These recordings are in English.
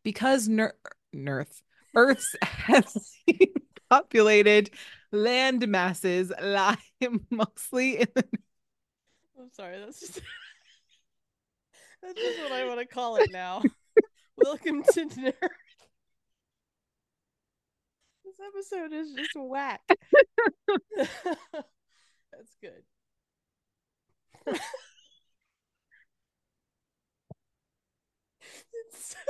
because Earth's heavily populated land masses lie mostly in the I'm sorry, that's just what I want to call it now. Welcome to Nerd. This episode is just whack. That's good. It's so,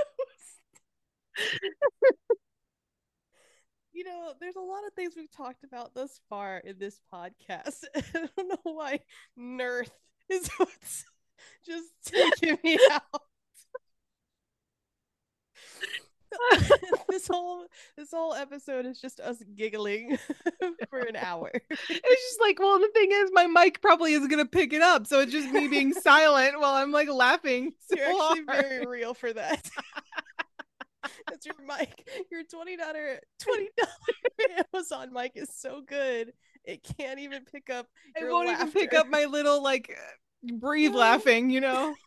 there's a lot of things we've talked about thus far in this podcast. I don't know why Nerd is what's just taking me out. this whole episode is just us giggling for an hour. It's just like, well, the thing is, my mic probably isn't gonna pick it up, so it's just me being silent while I'm like laughing so You're actually hard. very real for that. That's your mic. Your $20 Amazon mic is so good. It can't even pick up It your won't laughter. even pick up my little like breathe laughing, you know.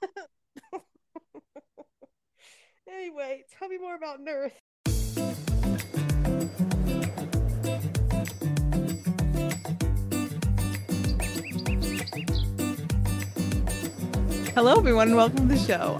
Anyway, tell me more about Nerth. Hello, everyone, and welcome to the show.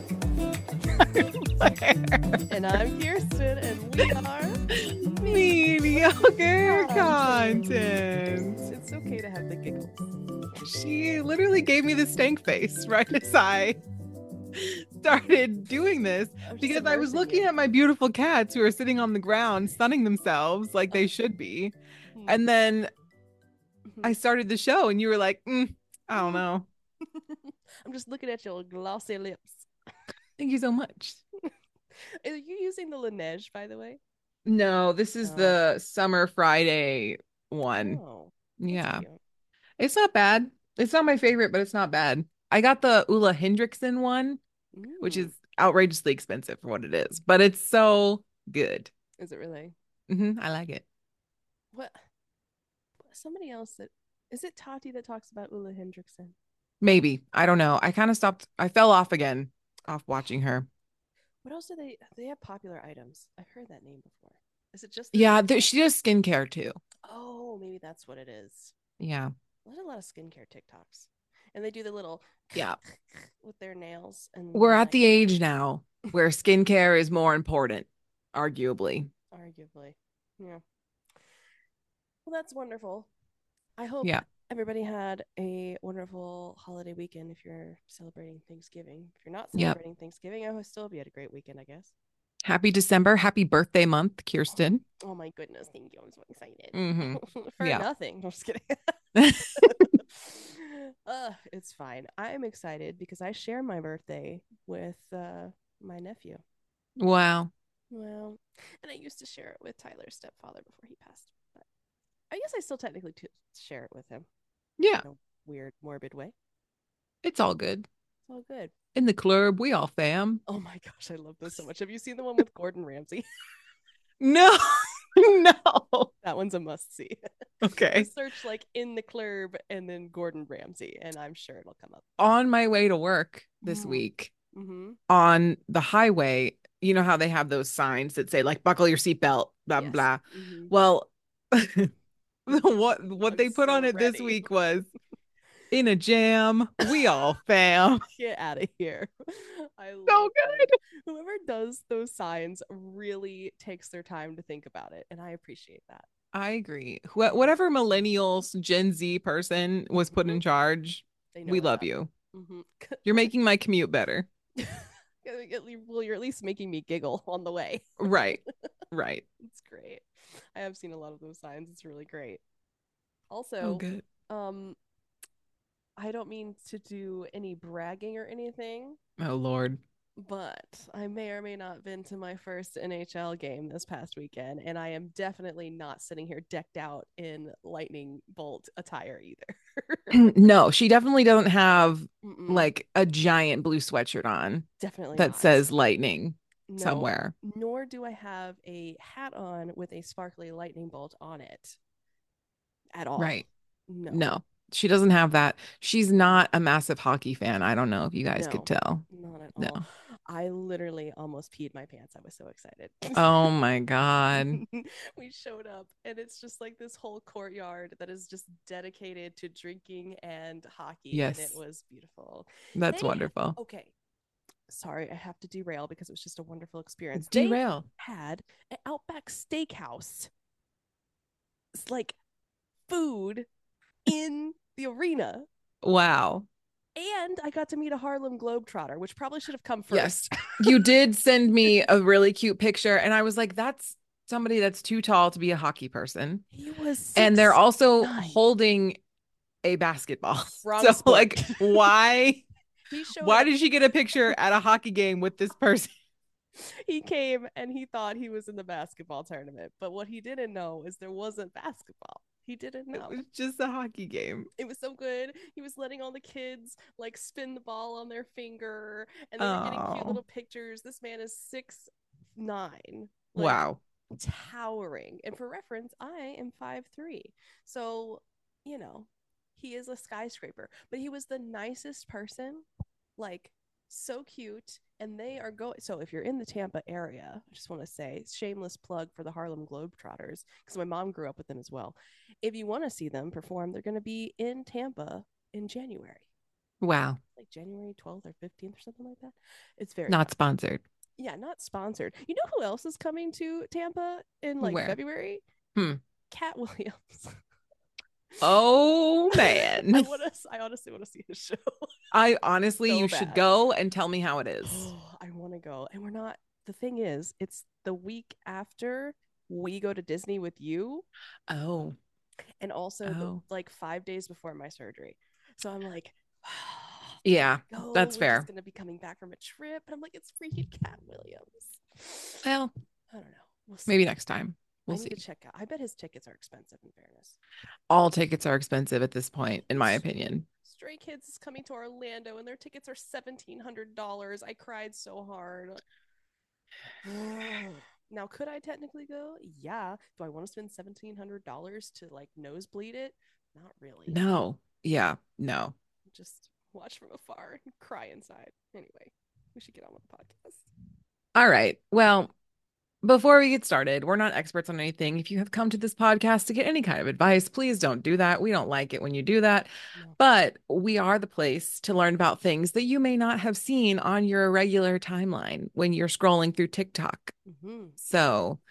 And I'm Kirsten, and we are mediocre content. It's okay to have the giggles. She literally gave me the stank face right as I started doing this because I was looking at my beautiful cats who are sitting on the ground sunning themselves like they should be. And then I started the show and you were like, I don't know. I'm just looking at your glossy lips. Thank you so much. Are you using the Laneige, by the way? No, this is the Summer Friday one. Oh, yeah. cute. It's not bad. It's not my favorite, but it's not bad. I got the Ulla Hendrickson one, which is outrageously expensive for what it is, but it's so good. Is it really? I like it. What? Somebody else that is it Tati that talks about Ulla Hendrickson? Maybe. I don't know. I kind of stopped. I fell off again off watching her. What else do they have popular items? I've heard that name before. Is it just Yeah, she does skincare too. Oh, maybe that's what it is. Yeah. There's a lot of skincare TikToks. And they do the little with their nails. And we're at the age now where skincare is more important, arguably. Yeah. Well, that's wonderful. I hope everybody had a wonderful holiday weekend if you're celebrating Thanksgiving. If you're not celebrating Thanksgiving, I still hope you had a great weekend, I guess. Happy December. Happy birthday month, Kirsten. Oh my goodness. Thank you. I'm so excited. For nothing. I'm just kidding. It's fine. I'm excited because I share my birthday with my nephew. Wow. Well, and I used to share it with Tyler's stepfather before he passed. But I guess I still technically share it with him. Yeah. In a weird, morbid way. It's all good. It's all good. In the club, we all fam. Oh my gosh, I love this so much. Have you seen the one with Gordon Ramsay? No. No. That one's a must see. Okay. Search like in the club and then Gordon Ramsay, and I'm sure it'll come up. On my way to work this week, on the highway, you know how they have those signs that say like buckle your seatbelt, blah blah. Well, what they put on it this week was in a jam, we all fam. Get out of here. I love so good. Whoever does those signs really takes their time to think about it, and I appreciate that. I agree. Whatever millennials, Gen Z person was put in charge, we love you. You're making my commute better. Well, you're at least making me giggle on the way. Right. It's great. I have seen a lot of those signs. It's really great. Also, good. I don't mean to do any bragging or anything. Oh, Lord. But I may or may not have been to my first NHL game this past weekend, and I am definitely not sitting here decked out in lightning bolt attire either. No, she definitely doesn't have like a giant blue sweatshirt on. Definitely that not. says lightning somewhere. Nor do I have a hat on with a sparkly lightning bolt on it at all. Right. No. She doesn't have that. She's not a massive hockey fan. I don't know if you guys could No, tell. not at No. all. I literally almost peed my pants. I was so excited. Oh my God. We showed up, and it's just like this whole courtyard that is just dedicated to drinking and hockey, and it Yes. was beautiful. That's They, wonderful. okay, sorry, I have to derail because it was just a wonderful experience. They Derail. had an Outback Steakhouse. It's like food in the arena. Wow. And I got to meet a Harlem Globetrotter, which probably should have come Yes. first. You did send me a really cute picture, and I was like, that's somebody that's too tall to be a hockey person. He was And they're also 6'9". holding a basketball. Wrong So sport. like, why He showed why up. did she get a picture at a hockey game with this person? He came and he thought he was in the basketball tournament. But what he didn't know is there wasn't basketball. He didn't It know. was just a hockey game. It was so good. He was letting all the kids like spin the ball on their finger, and they were getting cute Oh, little pictures. This man is 6'9", like wow. towering. And for reference, I am 5'3". So, you know, he is a skyscraper. But he was the nicest person, like so cute. And they are going. So if you're in the Tampa area, I just want to say, shameless plug for the Harlem Globetrotters, because my mom grew up with them as well. If you want to see them perform, they're going to be in Tampa in January, Wow. like January 12th or 15th or something like that. It's very Not fun. sponsored. Yeah, not sponsored. You know who else is coming to Tampa in like Where? February? Hmm. Cat Williams. Oh man. I honestly want to see his show. I honestly, So you should bad. go and tell me how it is. Oh, I want to go. And we're not, the thing is, it's the week after we go to Disney with you, Oh. and also the Oh. like 5 days before my surgery. So I'm like, Yeah, go. that's We're just fair. gonna be coming back from a trip. And I'm like, it's freaking Cat Williams. Well, I don't know. We'll see. maybe next time. I We'll need to see. check out. I bet his tickets are expensive in fairness. All tickets are expensive at this point, in my opinion. Stray Kids is coming to Orlando and their tickets are $1,700. I cried so hard. Now, could I technically go? Yeah. Do I want to spend $1,700 to like nosebleed it? Not really. No. Yeah, no. Just watch from afar and cry inside. Anyway, we should get on with the podcast. All right. Well, before we get started, we're not experts on anything. If you have come to this podcast to get any kind of advice, please don't do that. We don't like it when you do that. No. But we are the place to learn about things that you may not have seen on your regular timeline when you're scrolling through TikTok. Mm-hmm. So,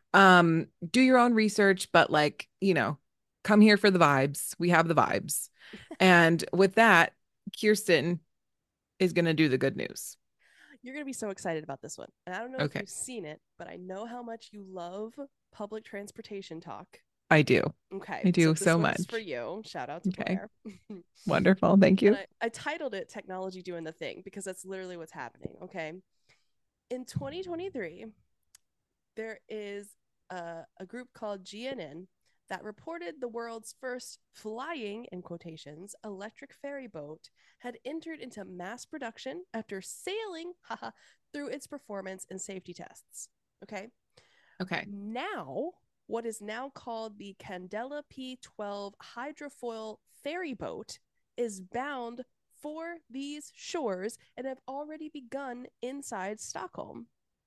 do your own research, but like, come here for the vibes. We have the vibes. And with that, Kirsten is going to do the good news. You're going to be so excited about this one. And I don't know if Okay. you've seen it, but I know how much you love public transportation talk. I do. Okay. I do this so one's much. for you. Shout out to Okay. Blair. Wonderful. Thank you. And I titled it Technology Doing the Thing because that's literally what's happening. Okay. In 2023, there is a group called GNN that reported the world's first flying, in quotations, electric ferry boat had entered into mass production after sailing through its performance and safety tests. Okay. Okay. Now, what is now called the Candela P12 hydrofoil ferry boat is bound for these shores and have already begun inside Stockholm.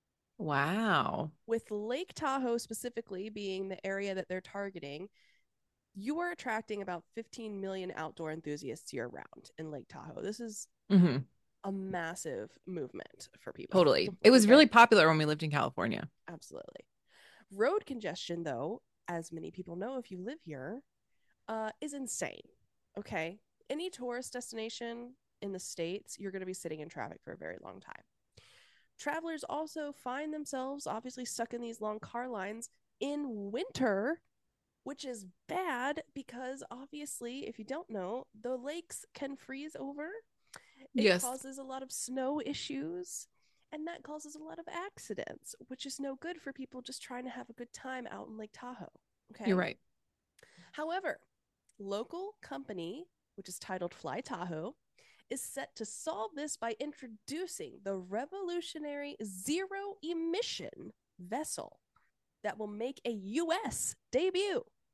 Wow. With Lake Tahoe specifically being the area that they're targeting, you are attracting about 15 million outdoor enthusiasts year round in Lake Tahoe. This is a massive movement for people. Totally. It was really popular when we lived in California. Absolutely. Road congestion, though, as many people know if you live here, is insane. Okay. Any tourist destination in the States, you're going to be sitting in traffic for a very long time. Travelers also find themselves obviously stuck in these long car lines in winter, which is bad because obviously, if you don't know, the lakes can freeze over. It causes a lot of snow issues, and that causes a lot of accidents, which is no good for people just trying to have a good time out in Lake Tahoe. Okay. You're right. However, local company, which is titled Fly Tahoe, is set to solve this by introducing the revolutionary zero emission vessel that will make a US debut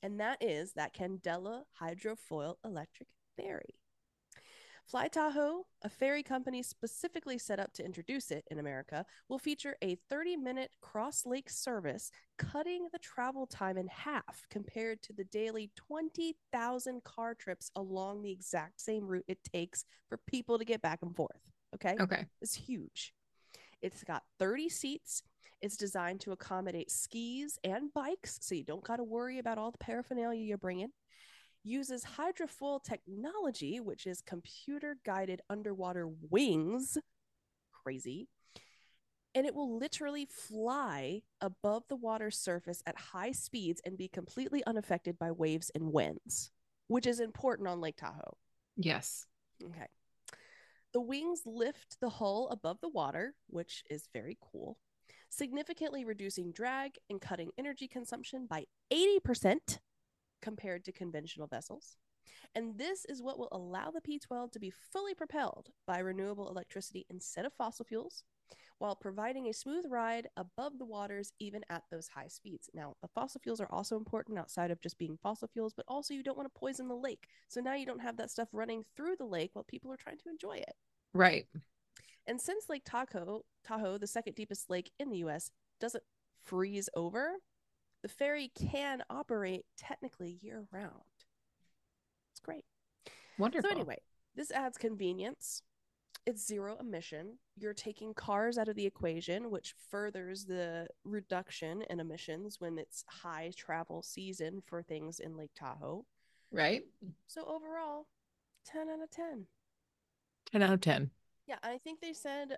And that is that Candela hydrofoil electric ferry. Fly Tahoe, a ferry company specifically set up to introduce it in America, will feature a 30-minute cross-lake service, cutting the travel time in half compared to the daily 20,000 car trips along the exact same route it takes for people to get back and forth. Okay? Okay. It's huge. It's got 30 seats. It's designed to accommodate skis and bikes, so you don't got to worry about all the paraphernalia you're bringing. Uses hydrofoil technology, which is computer guided underwater wings. Crazy. And it will literally fly above the water surface at high speeds and be completely unaffected by waves and winds, which is important on Lake Tahoe. Yes. Okay. The wings lift the hull above the water, which is very cool, significantly reducing drag and cutting energy consumption by 80% compared to conventional vessels. And this is what will allow the P12 to be fully propelled by renewable electricity instead of fossil fuels, while providing a smooth ride above the waters even at those high speeds. Now, the fossil fuels are also important outside of just being fossil fuels, but also you don't want to poison the lake. So now you don't have that stuff running through the lake while people are trying to enjoy it. Right. And since Lake Tahoe, the second deepest lake in the U.S., doesn't freeze over, the ferry can operate technically year-round. It's great. Wonderful. So anyway, this adds convenience. It's zero emission. You're taking cars out of the equation, which furthers the reduction in emissions when it's high travel season for things in Lake Tahoe. Right. So overall, 10 out of 10. 10 out of 10. Yeah, I think they said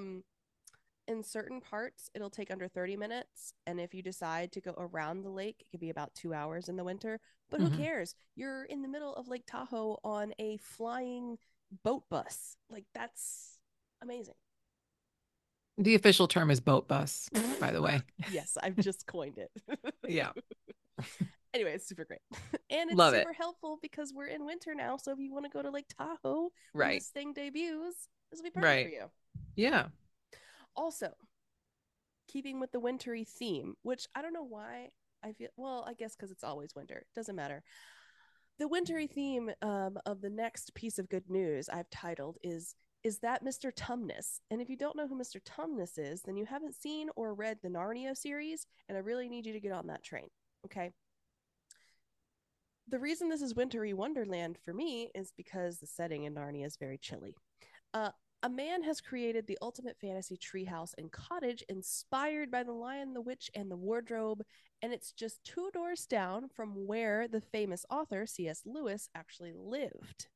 in certain parts, it'll take under 30 minutes. And if you decide to go around the lake, it could be about 2 hours in the winter. But who cares? You're in the middle of Lake Tahoe on a flying boat bus. Like, that's amazing. The official term is boat bus, by the way. Yes, I've just coined it. Yeah. Anyway, it's super great. And it's Love super it. helpful because we're in winter now. So if you want to go to Lake Tahoe when Right. this thing debuts, this will be perfect for you. Yeah. Also, keeping with the wintry theme, which I don't know why I feel, well, I guess because it's always winter. It doesn't matter. The wintry theme of the next piece of good news I've titled is that Mr. Tumnus? And if you don't know who Mr. Tumnus is, then you haven't seen or read the Narnia series, and I really need you to get on that train, okay? The reason this is wintry wonderland for me is because the setting in Narnia is very chilly. A man has created the ultimate fantasy treehouse and cottage inspired by The Lion, the Witch, and the Wardrobe, and it's just 2 doors down from where the famous author C.S. Lewis actually lived.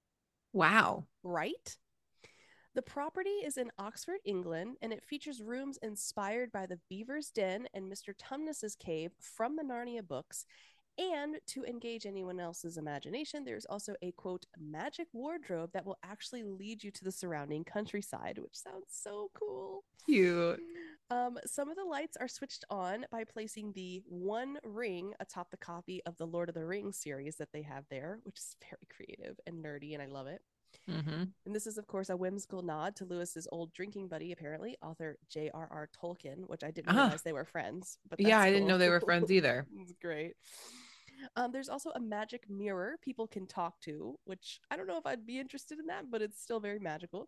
Wow. Right? The property is in Oxford, England, and it features rooms inspired by the Beaver's Den and Mr. Tumnus's cave from the Narnia books. And to engage anyone else's imagination, there's also a, quote, magic wardrobe that will actually lead you to the surrounding countryside, which sounds so cool. Cute. Some of the lights are switched on by placing the one ring atop the copy of the Lord of the Rings series that they have there, which is very creative and nerdy, and I love it. And this is, of course, a whimsical nod to Lewis's old drinking buddy, apparently, author J.R.R. Tolkien, which I didn't realize they were friends. But yeah, I cool. didn't know they were friends either. It's great. There's also a magic mirror people can talk to, which I don't know if I'd be interested in that, but it's still very magical.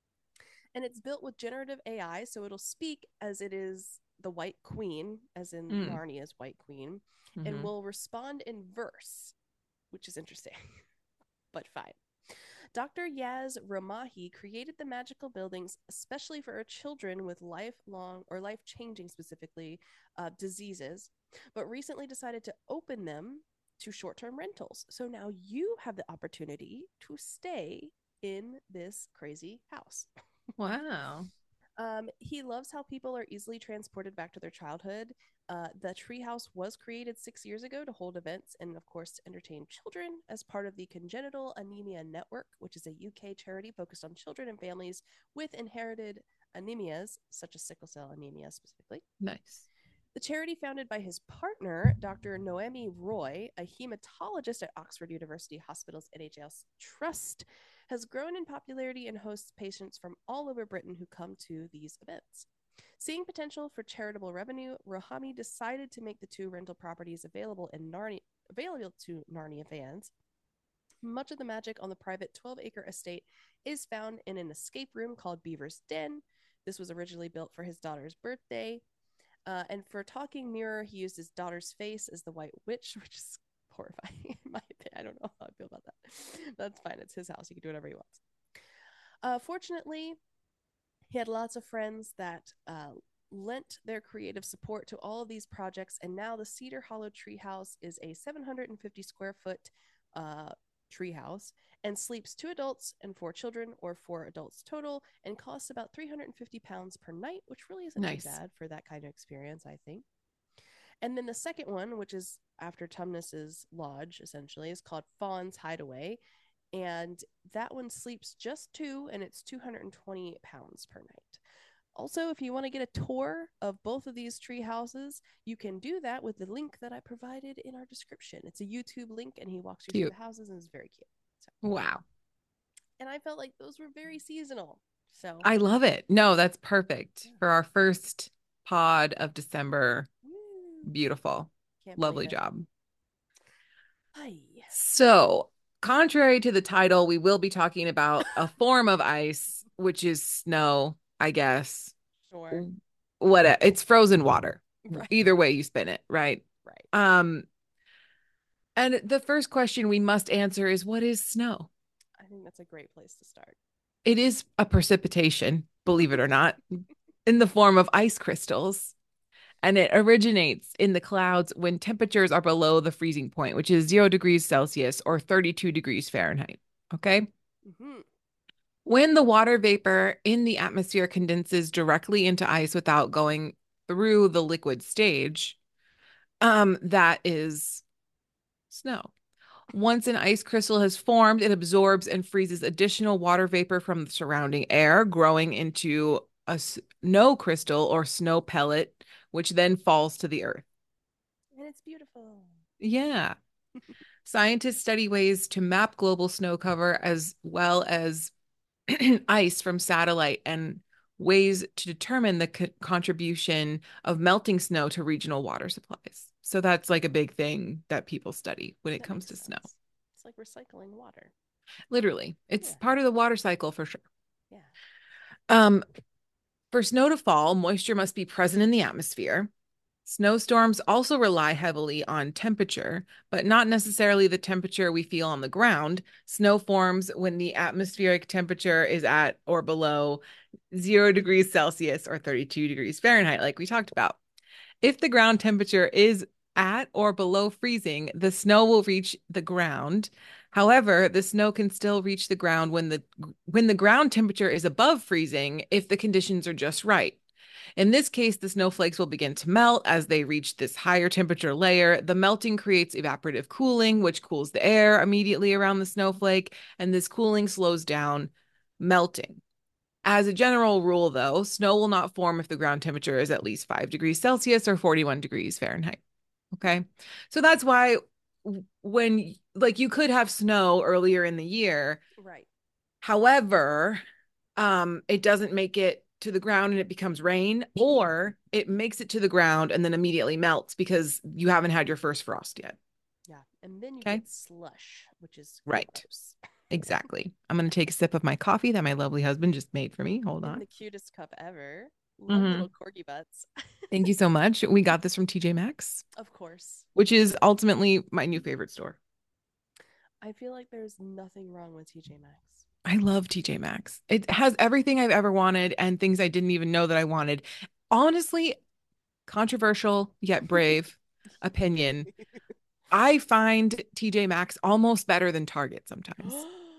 And it's built with generative AI, so it'll speak as it is the White Queen, as in Narnia's White Queen, and will respond in verse, which is interesting, but fine. Dr. Yaz Ramahi created the magical buildings especially for children with lifelong or life-changing, specifically, diseases, but recently decided to open them to short-term rentals. So now you have the opportunity to stay in this crazy house. Wow. He loves how people are easily transported back to their childhood. The treehouse was created 6 years ago to hold events and, of course, to entertain children as part of the Congenital Anemia Network, which is a UK charity focused on children and families with inherited anemias, such as sickle cell anemia specifically. Nice. The charity, founded by his partner, Dr. Noemi Roy, a hematologist at Oxford University Hospitals NHS Trust, has grown in popularity and hosts patients from all over Britain who come to these events. Seeing potential for charitable revenue, Rohami decided to make the 2 rental properties available to Narnia fans. Much of the magic on the private 12-acre estate is found in an escape room called Beaver's Den. This was originally built for his daughter's birthday. And for Talking Mirror, he used his daughter's face as the White Witch, which is horrifying in my opinion. I don't know how I feel about that. That's fine. It's his house. He can do whatever he wants. Fortunately, he had lots of friends that lent their creative support to all of these projects, and now the Cedar Hollow Treehouse is a 750 square foot treehouse and sleeps 2 adults and 4 children, or 4 adults total, and costs about £350 per night, which really isn't too bad for that kind of experience, I think. And then the second one, which is after Tumnus's lodge, essentially, is called Fawn's Hideaway. And that one sleeps just 2, and it's £228 per night. Also, if you want to get a tour of both of these tree houses, you can do that with the link that I provided in our description. It's a YouTube link, and he walks you through the houses, and it's very cute. So, wow. And I felt like those were very seasonal. So I love it. No, that's perfect for our first pod of December. Beautiful. Lovely job. Hi. So, contrary to the title, we will be talking about a form of ice, which is snow, I guess. Sure. It's frozen water. Right. Either way you spin it, right? Right. And the first question we must answer is, what is snow? I think that's a great place to start. It is a precipitation, believe it or not, in the form of ice crystals. And it originates in the clouds when temperatures are below the freezing point, which is 0 degrees Celsius or 32 degrees Fahrenheit. Okay. Mm-hmm. When the water vapor in the atmosphere condenses directly into ice without going through the liquid stage, that is snow. Once an ice crystal has formed, it absorbs and freezes additional water vapor from the surrounding air, growing into a snow crystal or snow pellet, which then falls to the earth. And it's beautiful. Yeah. Scientists study ways to map global snow cover as well as ice from satellite and ways to determine the contribution of melting snow to regional water supplies. So that's like a big thing that people study when it comes to snow. It's like recycling water. Literally. It's part of the water cycle for sure. Yeah. For snow to fall, moisture must be present in the atmosphere. Snowstorms also rely heavily on temperature, but not necessarily the temperature we feel on the ground. Snow forms when the atmospheric temperature is at or below 0 degrees Celsius or 32 degrees Fahrenheit, like we talked about. If the ground temperature is at or below freezing, the snow will reach the ground. However, the snow can still reach the ground when the ground temperature is above freezing if the conditions are just right. In this case, the snowflakes will begin to melt as they reach this higher temperature layer. The melting creates evaporative cooling, which cools the air immediately around the snowflake, and this cooling slows down melting. As a general rule, though, snow will not form if the ground temperature is at least 5 degrees Celsius or 41 degrees Fahrenheit. Okay. So that's why when, like, you could have snow earlier in the year. Right. However, it doesn't make it to the ground and it becomes rain, or it makes it to the ground and then immediately melts because you haven't had your first frost yet. Yeah. And then you get slush, which is right. Gross. Exactly. I'm going to take a sip of my coffee that my lovely husband just made for me. Hold on. The cutest cup ever. Love little corgi butts. Thank you so much. We got this from TJ Maxx. Of course. Which is ultimately my new favorite store. I feel like there's nothing wrong with TJ Maxx. I love TJ Maxx. It has everything I've ever wanted and things I didn't even know that I wanted. Honestly, controversial yet brave opinion. I find TJ Maxx almost better than Target sometimes.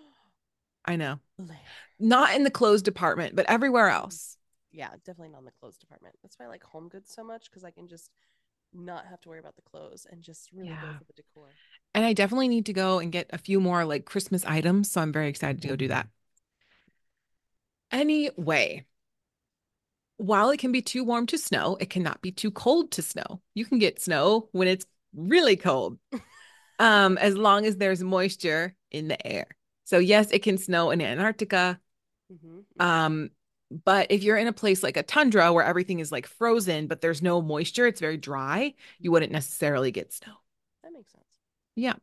I know. Not in the clothes department, but everywhere else. Yeah, definitely not in the clothes department. That's why I like Home Goods so much, because I can just not have to worry about the clothes and just really go for the decor. And I definitely need to go and get a few more like Christmas items. So I'm very excited to go do that. Anyway, while it can be too warm to snow, it cannot be too cold to snow. You can get snow when it's really cold, as long as there's moisture in the air. So yes, it can snow in Antarctica. But if you're in a place like a tundra where everything is like frozen, but there's no moisture, it's very dry, you wouldn't necessarily get snow. That makes sense. Yeah.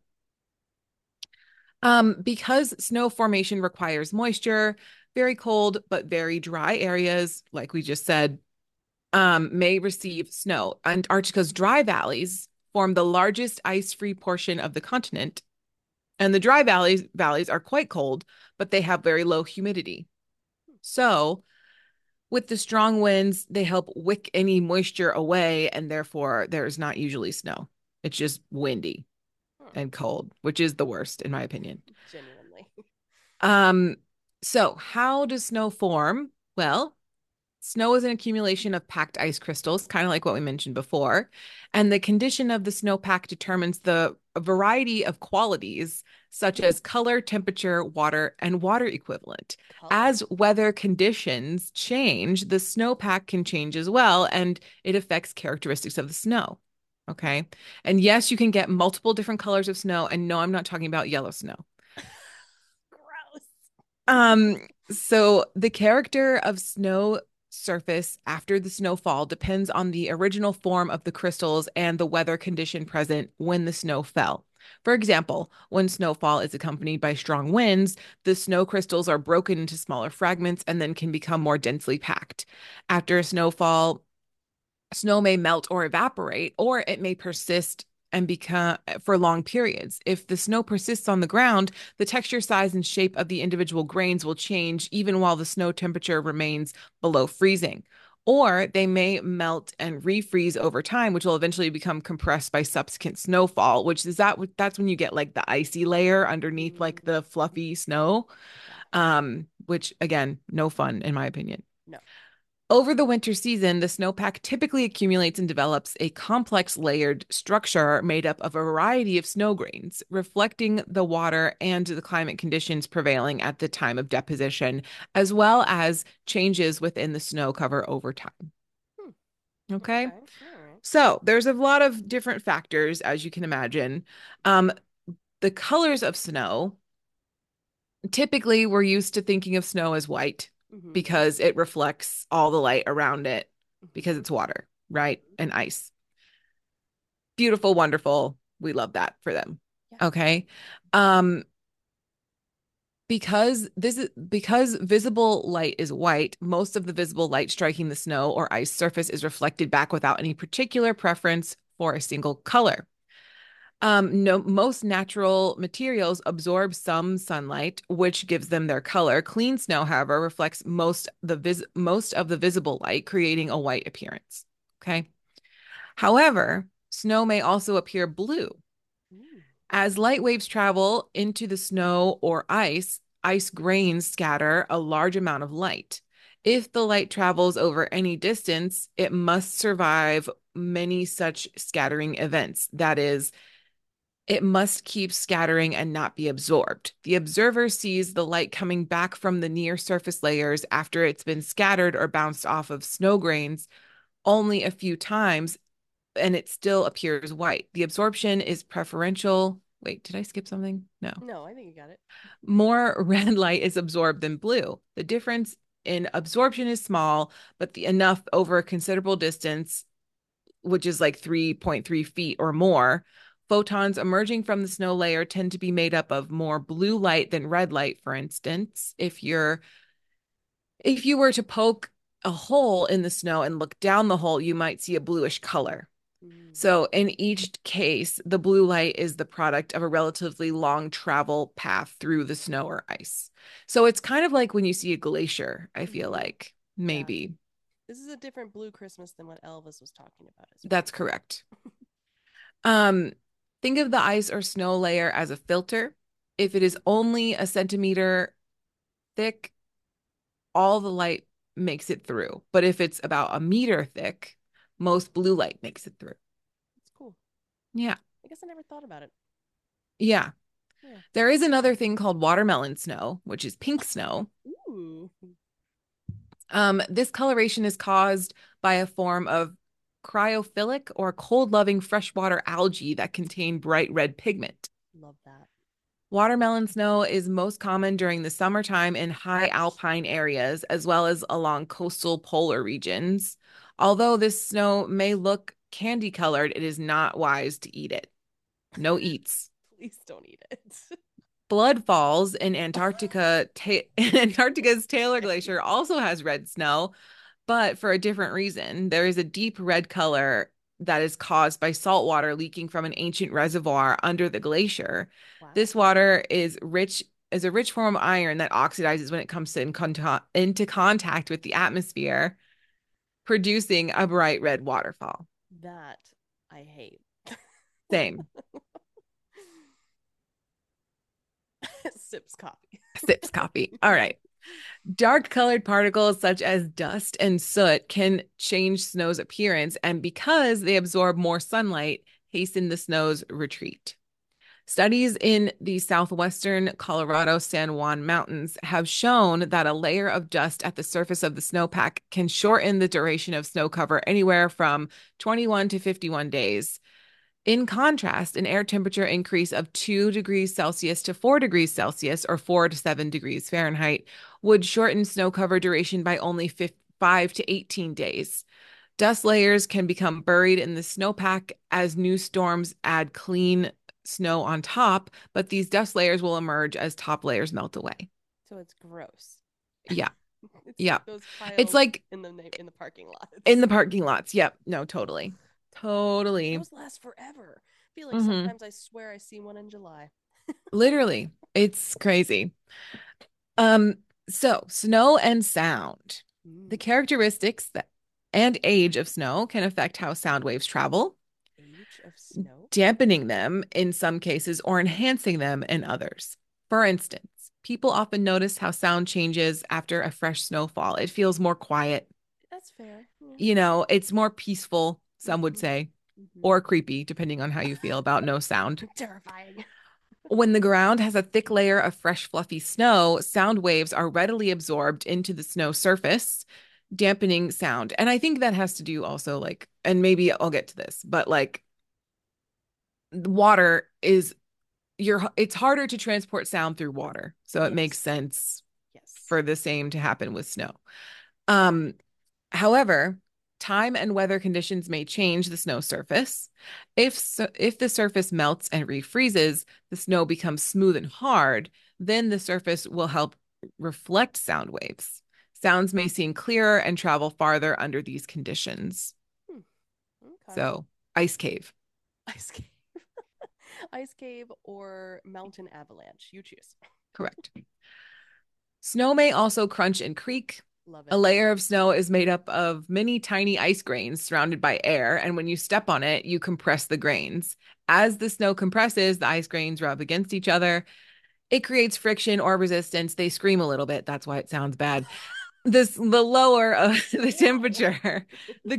Because snow formation requires moisture, very cold but very dry areas, like we just said, may receive snow. Antarctica's dry valleys form the largest ice-free portion of the continent, and the dry valleys are quite cold, but they have very low humidity. So, with the strong winds, they help wick any moisture away, and therefore there's not usually snow. It's just windy and cold, which is the worst in my opinion. Genuinely. Um, so how does snow form? Well, snow is an accumulation of packed ice crystals, kind of like what we mentioned before. And the condition of the snowpack determines the variety of qualities, such as color, temperature, water, and water equivalent. Color. As weather conditions change, the snowpack can change as well, and it affects characteristics of the snow. Okay. And yes, you can get multiple different colors of snow. And no, I'm not talking about yellow snow. Gross. So the character of snow surface after the snowfall depends on the original form of the crystals and the weather condition present when the snow fell. For example, when snowfall is accompanied by strong winds, the snow crystals are broken into smaller fragments and then can become more densely packed. After a snowfall, snow may melt or evaporate, or it may persist and become for long periods. If the snow persists on the ground, the texture, size, and shape of the individual grains will change even while the snow temperature remains below freezing. Or they may melt and refreeze over time, which will eventually become compressed by subsequent snowfall, which is that's when you get like the icy layer underneath like the fluffy snow. Which again, no fun in my opinion. No. Over the winter season, the snowpack typically accumulates and develops a complex layered structure made up of a variety of snow grains, reflecting the water and the climate conditions prevailing at the time of deposition, as well as changes within the snow cover over time. Okay. So there's a lot of different factors, as you can imagine. The colors of snow, typically we're used to thinking of snow as white because it reflects all the light around it because it's water, right? And ice. Beautiful, wonderful. We love that for them. Yeah. Okay. Because visible light is white, most of the visible light striking the snow or ice surface is reflected back without any particular preference for a single color. No, most natural materials absorb some sunlight, which gives them their color. Clean snow, however, reflects most of the visible light, creating a white appearance. Okay. However, snow may also appear blue. As light waves travel into the snow or ice grains scatter a large amount of light. If the light travels over any distance, it must survive many such scattering events. That is, it must keep scattering and not be absorbed. The observer sees the light coming back from the near surface layers after it's been scattered or bounced off of snow grains only a few times, and it still appears white. The absorption is preferential. Wait, did I skip something? No. No, I think you got it. More red light is absorbed than blue. The difference in absorption is small, but enough over a considerable distance, which is like 3.3 feet or more. Photons emerging from the snow layer tend to be made up of more blue light than red light, for instance. If you were to poke a hole in the snow and look down the hole, you might see a bluish color. So in each case, the blue light is the product of a relatively long travel path through the snow or ice. So it's kind of like when you see a glacier, I feel like, maybe. Yeah. This is a different blue Christmas than what Elvis was talking about. That's correct. Think of the ice or snow layer as a filter. If it is only a centimeter thick, all the light makes it through. But if it's about a meter thick, most blue light makes it through. That's cool. Yeah. I guess I never thought about it. Yeah. There is another thing called watermelon snow, which is pink snow. Ooh. This coloration is caused by a form of cryophyllite or cold-loving freshwater algae that contain bright red pigment. Love that. Watermelon snow is most common during the summertime in high alpine areas, as well as along coastal polar regions. Although this snow may look candy colored, it is not wise to eat it. No eats. Please don't eat it. Blood Falls in Antarctica, Antarctica's Taylor Glacier also has red snow, but for a different reason. There is a deep red color that is caused by salt water leaking from an ancient reservoir under the glacier. Wow. This water is a rich form of iron that oxidizes when it comes into contact with the atmosphere, producing a bright red waterfall. That I hate. Same. Sips coffee. Sips coffee. All right. Dark colored particles such as dust and soot can change snow's appearance, and because they absorb more sunlight, hasten the snow's retreat. Studies in the southwestern Colorado San Juan Mountains have shown that a layer of dust at the surface of the snowpack can shorten the duration of snow cover anywhere from 21 to 51 days. In contrast, an air temperature increase of 2 degrees Celsius to 4 degrees Celsius, or 4 to 7 degrees Fahrenheit, would shorten snow cover duration by only 5 to 18 days. Dust layers can become buried in the snowpack as new storms add clean snow on top, but these dust layers will emerge as top layers melt away. So it's gross. Yeah. It's yeah. Like those piles it's like in the parking lots. In the parking lots. Yep. No, totally. Totally. Those last forever. I feel like sometimes I swear I see one in July. Literally. It's crazy. So snow and sound. The characteristics and age of snow can affect how sound waves travel. Age of snow? Dampening them in some cases or enhancing them in others. For instance, people often notice how sound changes after a fresh snowfall. It feels more quiet. That's fair. Yeah. You know, it's more peaceful, some would say, or creepy, depending on how you feel about no sound. Terrifying. When the ground has a thick layer of fresh, fluffy snow, sound waves are readily absorbed into the snow surface, dampening sound. And I think that has to do also like, and maybe I'll get to this, but like water is it's harder to transport sound through water. So it makes sense for the same to happen with snow. However, time and weather conditions may change the snow surface. If the surface melts and refreezes, the snow becomes smooth and hard, then the surface will help reflect sound waves. Sounds may seem clearer and travel farther under these conditions. Okay. So, ice cave. Ice cave. Ice cave or mountain avalanche. You choose. Correct. Snow may also crunch and creak. Love it. A layer of snow is made up of many tiny ice grains surrounded by air, and when you step on it, you compress the grains. As the snow compresses, the ice grains rub against each other. It creates friction or resistance. They scream a little bit. That's why it sounds bad. The lower the temperature, the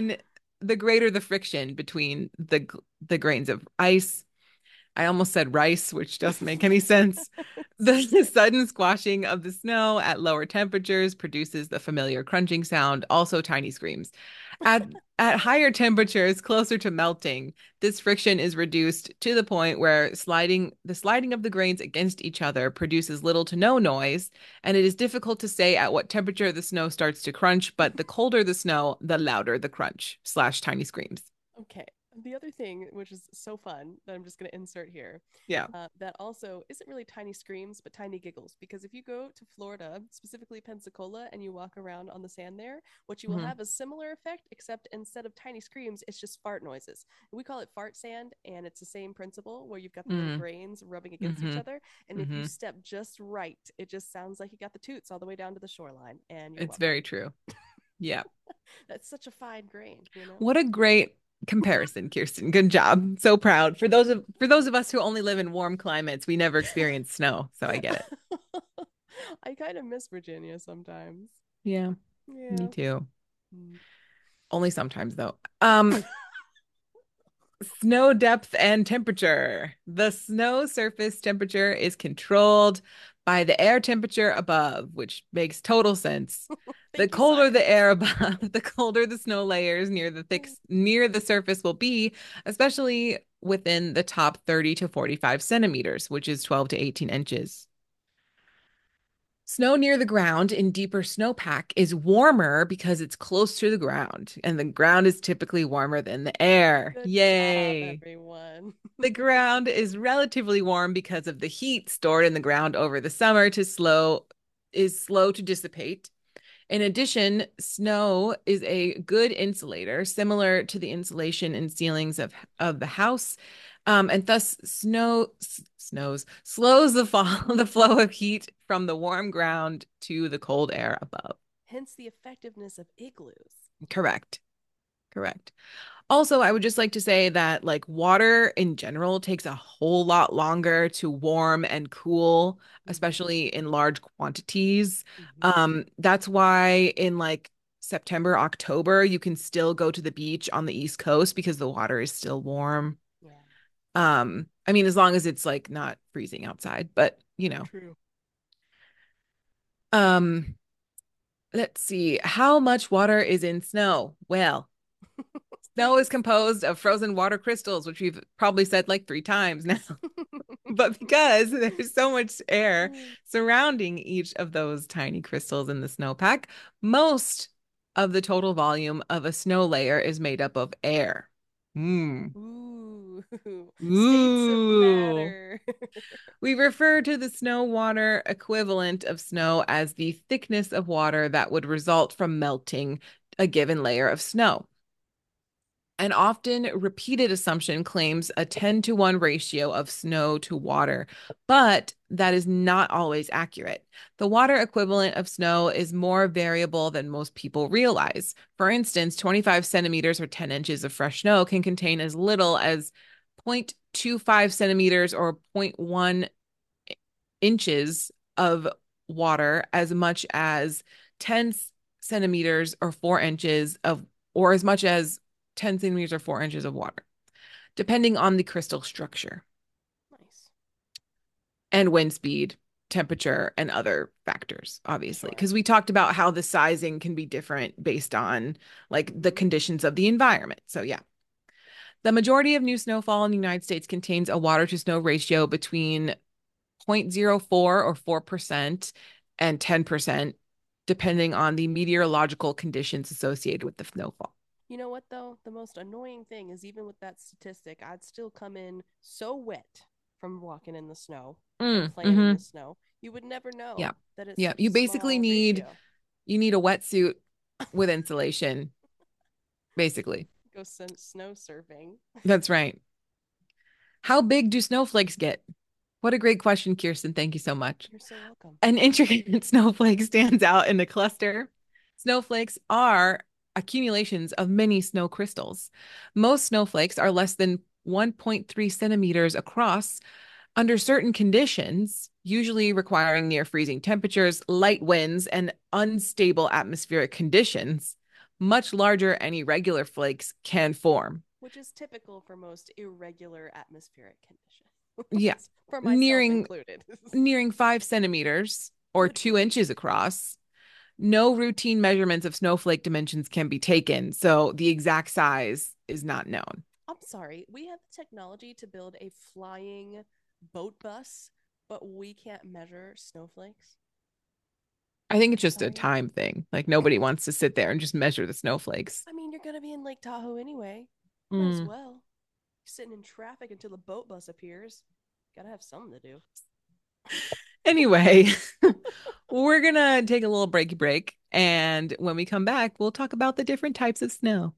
greater the friction between the grains of ice. I almost said rice, which doesn't make any sense. The sudden squashing of the snow at lower temperatures produces the familiar crunching sound, also tiny screams. At higher temperatures, closer to melting, this friction is reduced to the point where the sliding of the grains against each other produces little to no noise, and it is difficult to say at what temperature the snow starts to crunch, but the colder the snow, the louder the crunch / tiny screams. Okay. The other thing, which is so fun, that I'm just going to insert here, that also isn't really tiny screams, but tiny giggles. Because if you go to Florida, specifically Pensacola, and you walk around on the sand there, what you will have is similar effect, except instead of tiny screams, it's just fart noises. We call it fart sand, and it's the same principle where you've got the little grains rubbing against each other. And if you step just right, it just sounds like you got the toots all the way down to the shoreline. And it's welcome. Very true. Yeah. That's such a fine grain. You know? What a great comparison, Kirsten. Good job. So proud. For those of us who only live in warm climates, we never experience snow, so I get it. I kind of miss Virginia sometimes. Yeah. Me too. Only sometimes though. Snow depth and temperature. The snow surface temperature is controlled by the air temperature above, which makes total sense. The colder the air above, the colder the snow layers near the surface will be, especially within the top 30 to 45 centimeters, which is 12 to 18 inches. Snow near the ground in deeper snowpack is warmer because it's close to the ground, and the ground is typically warmer than the air. Good Yay! job, everyone. The ground is relatively warm because of the heat stored in the ground over the summer is slow to dissipate. In addition, snow is a good insulator, similar to the insulation in ceilings of the house. And thus slows the flow of heat from the warm ground to the cold air above. Hence the effectiveness of igloos. Correct. Also, I would just like to say that like water in general takes a whole lot longer to warm and cool, especially in large quantities. That's why in like September, October, you can still go to the beach on the East Coast because the water is still warm. Yeah. I mean, as long as it's like not freezing outside, but you know. True. Let's see. How much water is in snow? Well, snow is composed of frozen water crystals, which we've probably said like 3 times now. But because there's so much air surrounding each of those tiny crystals in the snowpack, most of the total volume of a snow layer is made up of air. Ooh. States of matter. We refer to the snow water equivalent of snow as the thickness of water that would result from melting a given layer of snow. An often repeated assumption claims a 10-to-1 ratio of snow to water, but that is not always accurate. The water equivalent of snow is more variable than most people realize. For instance, 25 centimeters or 10 inches of fresh snow can contain as little as 0.25 centimeters or 0.1 inches of water, as much as 10 centimeters or 4 inches of, or as much as 10 centimeters or 4 inches of water, depending on the crystal structure. Nice. And wind speed, temperature, and other factors, obviously, because we talked about how the sizing can be different based on like the conditions of the environment. So yeah. The majority of new snowfall in the United States contains a water to snow ratio between 0.04 or 4% and 10%, depending on the meteorological conditions associated with the snowfall. You know what, though? The most annoying thing is even with that statistic, I'd still come in so wet from walking in the snow and playing in the snow. You would never know that it's you basically need a wetsuit with insulation, basically. Go snow surfing. That's right. How big do snowflakes get? What a great question, Kirsten. Thank you so much. You're so welcome. An intricate snowflake stands out in a cluster. Snowflakes are accumulations of many snow crystals. Most snowflakes are less than 1.3 centimeters across. Under certain conditions, usually requiring near freezing temperatures, light winds, and unstable atmospheric conditions, much larger and irregular flakes can form. Which is typical for most irregular atmospheric conditions. Yes. For myself included. Nearing 5 centimeters or 2 inches across. No routine measurements of snowflake dimensions can be taken, so the exact size is not known. I'm sorry. We have the technology to build a flying boat bus, but we can't measure snowflakes. I think it's just a time thing. Like nobody wants to sit there and just measure the snowflakes. I mean, you're going to be in Lake Tahoe anyway. Might as well. You're sitting in traffic until the boat bus appears. Gotta have something to do. Anyway, we're going to take a little break. And when we come back, we'll talk about the different types of snow.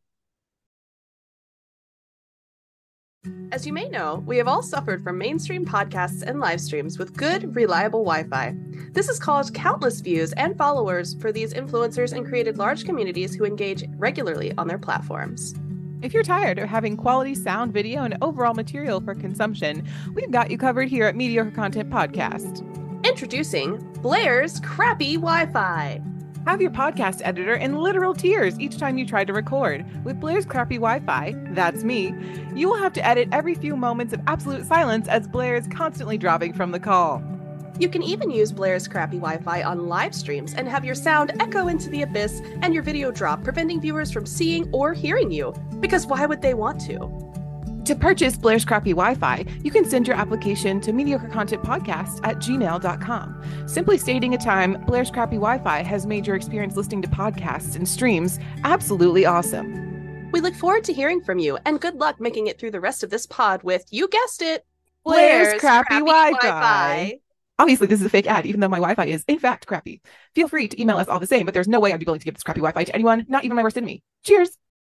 As you may know, we have all suffered from mainstream podcasts and live streams with good, reliable Wi-Fi. This has caused countless views and followers for these influencers and created large communities who engage regularly on their platforms. If you're tired of having quality sound, video, and overall material for consumption, we've got you covered here at Mediocre Content Podcast. Introducing Blair's Crappy Wi-Fi. Have your podcast editor in literal tears each time you try to record. With Blair's Crappy Wi-Fi, that's me, you will have to edit every few moments of absolute silence as Blair is constantly dropping from the call. You can even use Blair's Crappy Wi-Fi on live streams and have your sound echo into the abyss and your video drop, preventing viewers from seeing or hearing you. Because why would they want to? To purchase Blair's Crappy Wi-Fi, you can send your application to mediocrecontentpodcast@gmail.com. Simply stating a time Blair's Crappy Wi-Fi has made your experience listening to podcasts and streams absolutely awesome. We look forward to hearing from you, and good luck making it through the rest of this pod with, you guessed it, Blair's Crappy Wi-Fi. Obviously, this is a fake ad, even though my Wi-Fi is, in fact, crappy. Feel free to email us all the same, but there's no way I'd be willing to give this crappy Wi-Fi to anyone, not even my worst enemy. Cheers!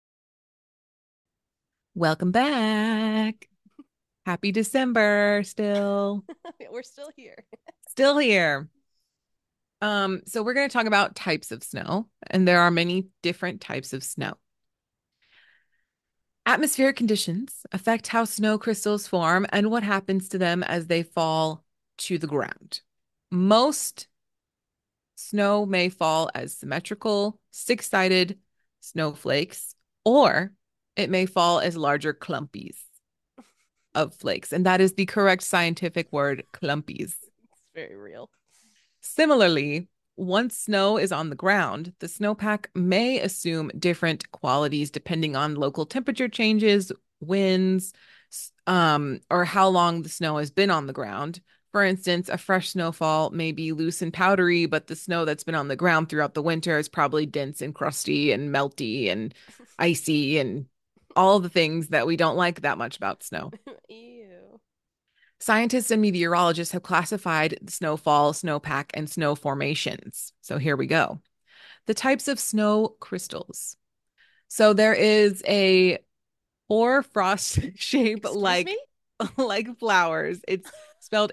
Welcome back. Happy December still. We're still here. Still here. So we're going to talk about types of snow, and there are many different types of snow. Atmospheric conditions affect how snow crystals form and what happens to them as they fall to the ground. Most snow may fall as symmetrical, six-sided snowflakes, or it may fall as larger clumpies of flakes. And that is the correct scientific word, clumpies. It's very real. Similarly, once snow is on the ground, the snowpack may assume different qualities depending on local temperature changes, winds, or how long the snow has been on the ground. For instance, a fresh snowfall may be loose and powdery, but the snow that's been on the ground throughout the winter is probably dense and crusty and melty and icy and all the things that we don't like that much about snow. Ew. Scientists and meteorologists have classified snowfall, snowpack, and snow formations. So here we go. The types of snow crystals. So there is a hoarfrost shape like flowers. It's spelled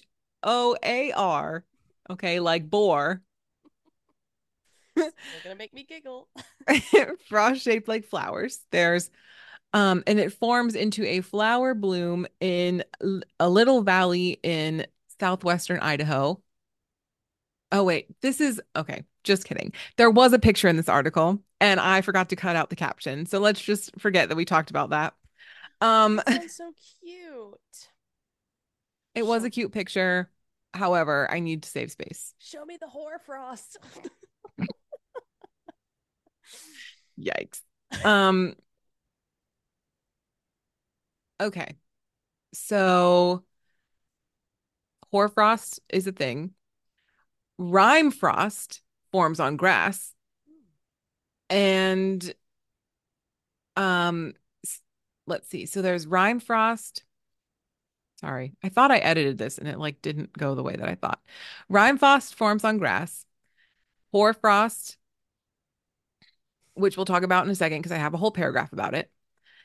HOAR. Okay, like boar. You're gonna make me giggle. Frost shaped like flowers. There's and it forms into a flower bloom in a little valley in southwestern Idaho. Oh, wait, this is okay. Just kidding. There was a picture in this article and I forgot to cut out the caption. So let's just forget that we talked about that. That's so cute. It was a cute picture. However, I need to save space. Show me the hoarfrost. Yikes. Okay. So hoarfrost is a thing. Rime frost forms on grass. And let's see. So there's rime frost. Sorry. I thought I edited this and it like didn't go the way that I thought. Rime frost forms on grass. Hoarfrost, which we'll talk about in a second because I have a whole paragraph about it.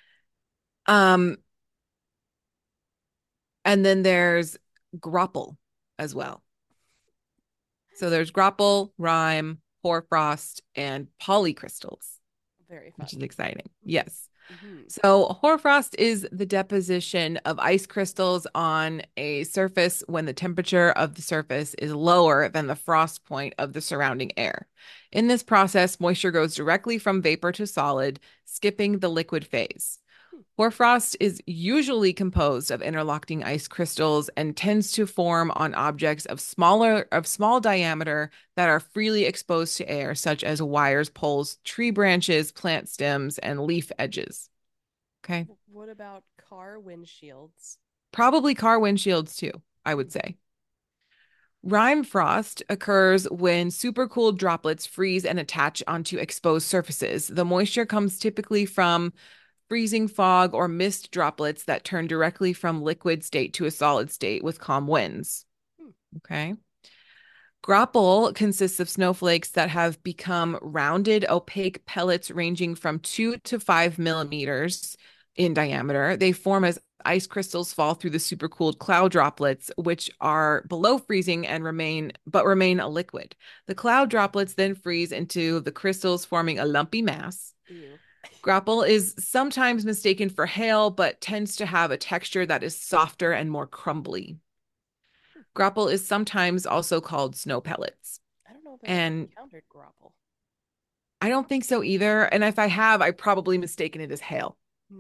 And then there's grapple as well. So there's grapple, rime, hoarfrost, and polycrystals. Very fun. Which is exciting. Yes. Mm-hmm. So hoarfrost is the deposition of ice crystals on a surface when the temperature of the surface is lower than the frost point of the surrounding air. In this process, moisture goes directly from vapor to solid, skipping the liquid phase. Hoarfrost is usually composed of interlocking ice crystals and tends to form on objects of small diameter that are freely exposed to air, such as wires, poles, tree branches, plant stems, and leaf edges. Okay. What about car windshields? Probably car windshields too, I would say. Rime frost occurs when supercooled droplets freeze and attach onto exposed surfaces. The moisture comes typically from freezing fog or mist droplets that turn directly from liquid state to a solid state with calm winds. Okay. Grapple consists of snowflakes that have become rounded, opaque pellets ranging from 2 to 5 millimeters in diameter. They form as ice crystals fall through the supercooled cloud droplets, which are below freezing and remain a liquid. The cloud droplets then freeze into the crystals, forming a lumpy mass. Ew. Grapple is sometimes mistaken for hail, but tends to have a texture that is softer and more crumbly. Grapple is sometimes also called snow pellets. I don't know if I've ever encountered grapple. I don't think so either. And if I have, I probably mistaken it as hail.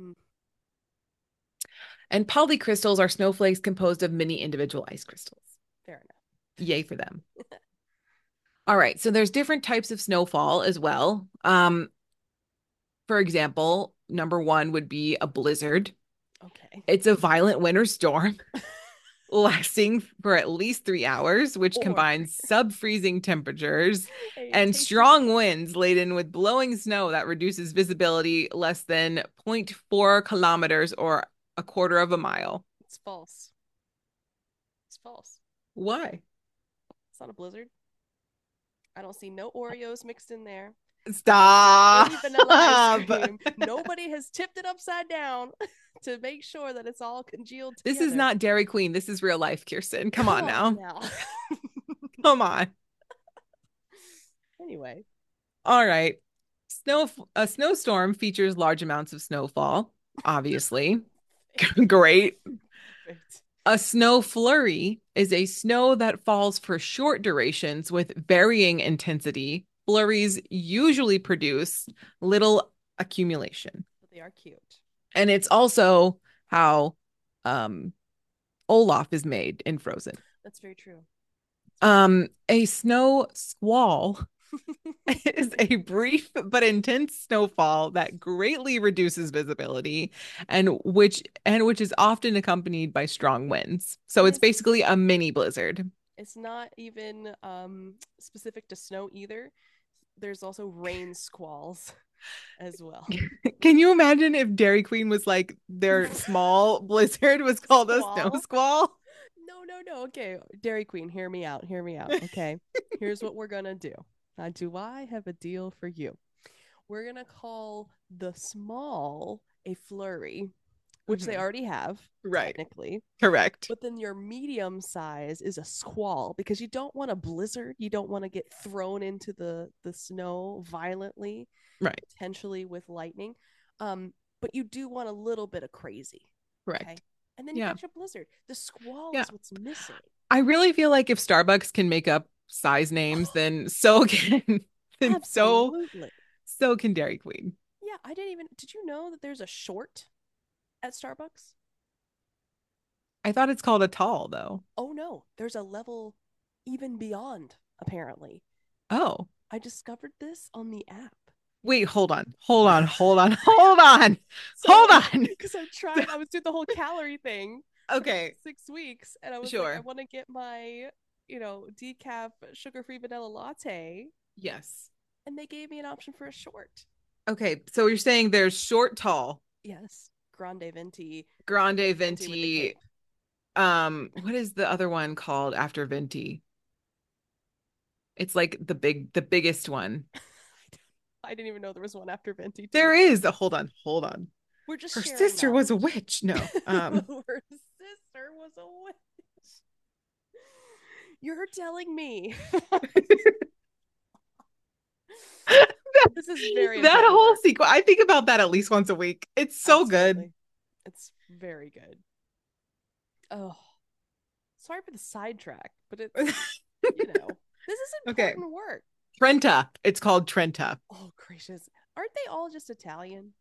And polycrystals are snowflakes composed of many individual ice crystals. Fair enough. Yay for them. All right. So there's different types of snowfall as well. For example, number one would be a blizzard. Okay. It's a violent winter storm lasting for at least 3 hours, which Or combines sub-freezing temperatures a and tasty. strong winds laden with blowing snow that reduces visibility less than zero point 0.4 kilometers or a quarter of a mile. It's false. It's false. Why? It's not a blizzard. I don't see no Oreos mixed in there. Stop. Any vanilla ice cream. Nobody has tipped it upside down to make sure that it's all congealed together. This is not Dairy Queen. This is real life, Kirsten. Come on now. Come on. Anyway. All right. A snowstorm features large amounts of snowfall, obviously. Great. Perfect. A snow flurry is a snow that falls for short durations with varying intensity. Flurries usually produce little accumulation. But they are cute. And it's also how Olaf is made in Frozen. That's very true. A snow squall is a brief but intense snowfall that greatly reduces visibility and which is often accompanied by strong winds. So it's basically a mini blizzard. It's not even specific to snow either. There's also rain squalls as well. Can you imagine if Dairy Queen was like their small blizzard was called a snow squall? No. Okay, Dairy Queen, hear me out. Okay, here's what we're gonna do. Now, do I have a deal for you? We're gonna call the small a flurry, which they already have, right? Technically, correct. But then your medium size is a squall because you don't want a blizzard. You don't want to get thrown into the snow violently, right? Potentially with lightning. But you do want a little bit of crazy, correct? Okay? And then you catch a blizzard. The squall is what's missing. I really feel like if Starbucks can make up size names, then so can absolutely so can Dairy Queen. Yeah, did you know that there's a short at Starbucks? I thought it's called a tall though. Oh no, there's a level even beyond apparently. Oh. I discovered this on the app. Wait, hold on. Hold on. Because I was doing the whole calorie thing. Okay. 6 weeks. And I was like, I want to get my, decaf sugar-free vanilla latte. Yes. And they gave me an option for a short. Okay. So you're saying there's short, tall. Yes. Grande venti. What is the other one called after venti? It's like the biggest one. I didn't even know there was one after venti. There is. Hold on. We're just her sister was a witch. No. Her sister was a witch. You're telling me. This is very that whole sequence. I think about that at least once a week. It's so good. It's very good. Oh, sorry for the sidetrack, but it's this is important work. Trenta. It's called Trenta. Oh gracious! Aren't they all just Italian?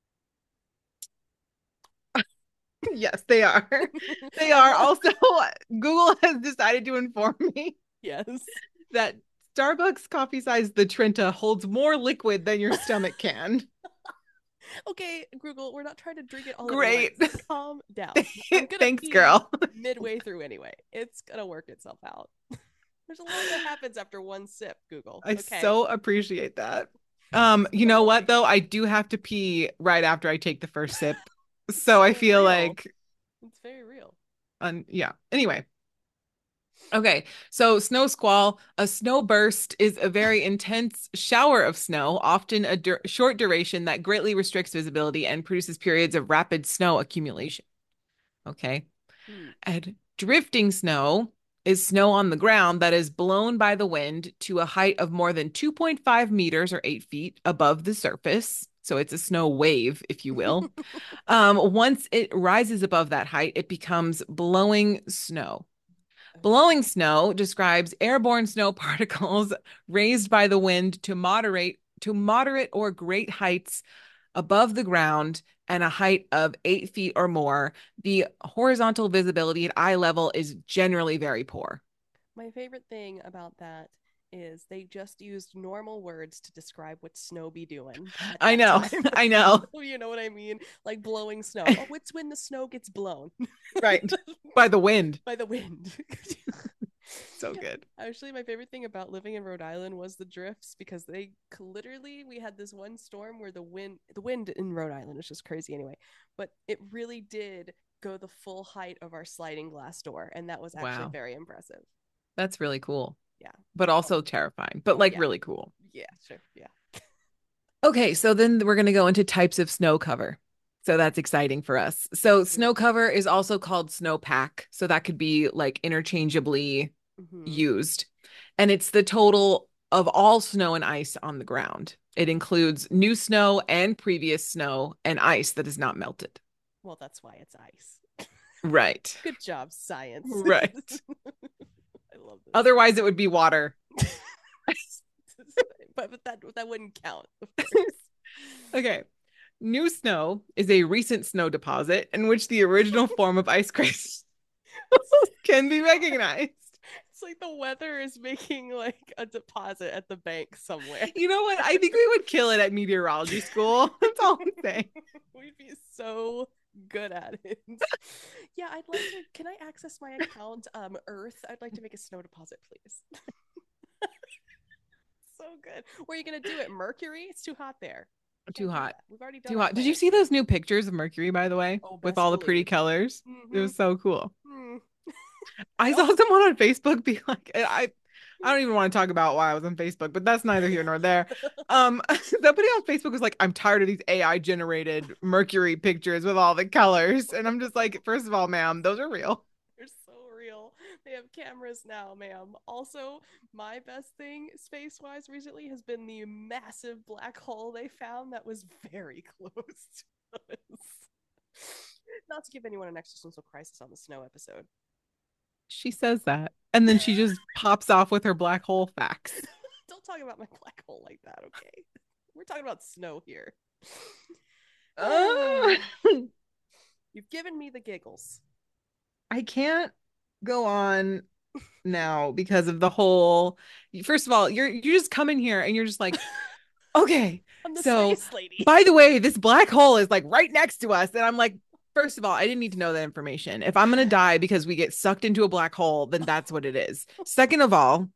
Yes, they are. They are. Also, Google has decided to inform me. Yes. That Starbucks coffee size the Trenta holds more liquid than your stomach can. Okay, Google, we're not trying to drink it all. Great. At once. Calm down. Thanks, girl. Midway through anyway. It's gonna work itself out. There's a lot that happens after one sip, Google. I so appreciate that. You know what though? I do have to pee right after I take the first sip. So I feel like it's very real. Yeah. Anyway. Okay. So snow squall, a snow burst is a very intense shower of snow, often a short duration that greatly restricts visibility and produces periods of rapid snow accumulation. Okay. And drifting snow is snow on the ground that is blown by the wind to a height of more than 2.5 meters or 8 feet above the surface. So it's a snow wave, if you will. Once it rises above that height, it becomes blowing snow. Blowing snow describes airborne snow particles raised by the wind to moderate or great heights above the ground and a height of 8 feet or more. The horizontal visibility at eye level is generally very poor. My favorite thing about that is they just used normal words to describe what snow be doing. I know. I know. You know what I mean? Like blowing snow. Oh, it's when the snow gets blown. Right. By the wind. By the wind. So good. Actually, my favorite thing about living in Rhode Island was the drifts, because they literally, we had this one storm where the wind in Rhode Island is just crazy anyway, but it really did go the full height of our sliding glass door, and that was actually very impressive. That's really cool. Yeah. But also terrifying, but really cool. Yeah, sure. Yeah. Okay, so then we're going to go into types of snow cover. So that's exciting for us. So snow cover is also called snowpack. So that could be like interchangeably used. And it's the total of all snow and ice on the ground. It includes new snow and previous snow and ice that is not melted. Well, that's why it's ice. Right. Good job, science. Right. I love this. Otherwise, it would be water. but that wouldn't count, of course. Okay. New snow is a recent snow deposit in which the original form of ice crystals can be recognized. It's like the weather is making like a deposit at the bank somewhere. You know what? I think we would kill it at meteorology school. That's all I'm saying. We'd be so good at it. Yeah, I'd like to. Can I access my account, Earth? I'd like to make a snow deposit, please. So good. Where are you gonna do it? Mercury? It's too hot there. Too hot. We've already done too hot. Did you see those new pictures of Mercury, by the way? Oh, with all the pretty colors? It was so cool. I saw someone on Facebook be like, I don't even want to talk about why I was on Facebook, but that's neither here nor there. Somebody on Facebook was like, I'm tired of these AI generated Mercury pictures with all the colors. And I'm just like, first of all, ma'am, those are real. They're so real. They have cameras now, ma'am. Also, my best thing space-wise recently has been the massive black hole they found that was very close to us. Not to give anyone an existential crisis on the snow episode. She says that, and then she just pops off with her black hole facts. Don't talk about my black hole like that, okay? We're talking about snow here. You've given me the giggles. I can't go on now because of the whole. First of all, you're just coming here and you're just like, okay, I'm the so space lady. By the way, this black hole is like right next to us, and I'm like, first of all, I didn't need to know that information. If I'm gonna die because we get sucked into a black hole, then that's what it is. Second of all,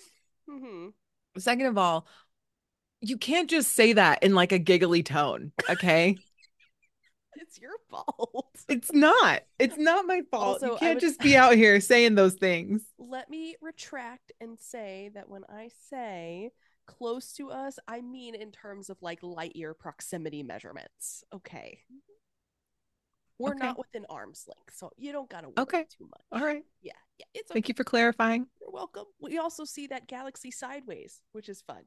you can't just say that in like a giggly tone, okay? It's your fault. It's not. It's not my fault. Also, you can't just be out here saying those things. Let me retract and say that when I say close to us, I mean in terms of like light year proximity measurements. Okay. We're not within arm's length, so you don't gotta worry too much. All right. Yeah. It's okay. Thank you for clarifying. You're welcome. We also see that galaxy sideways, which is fun.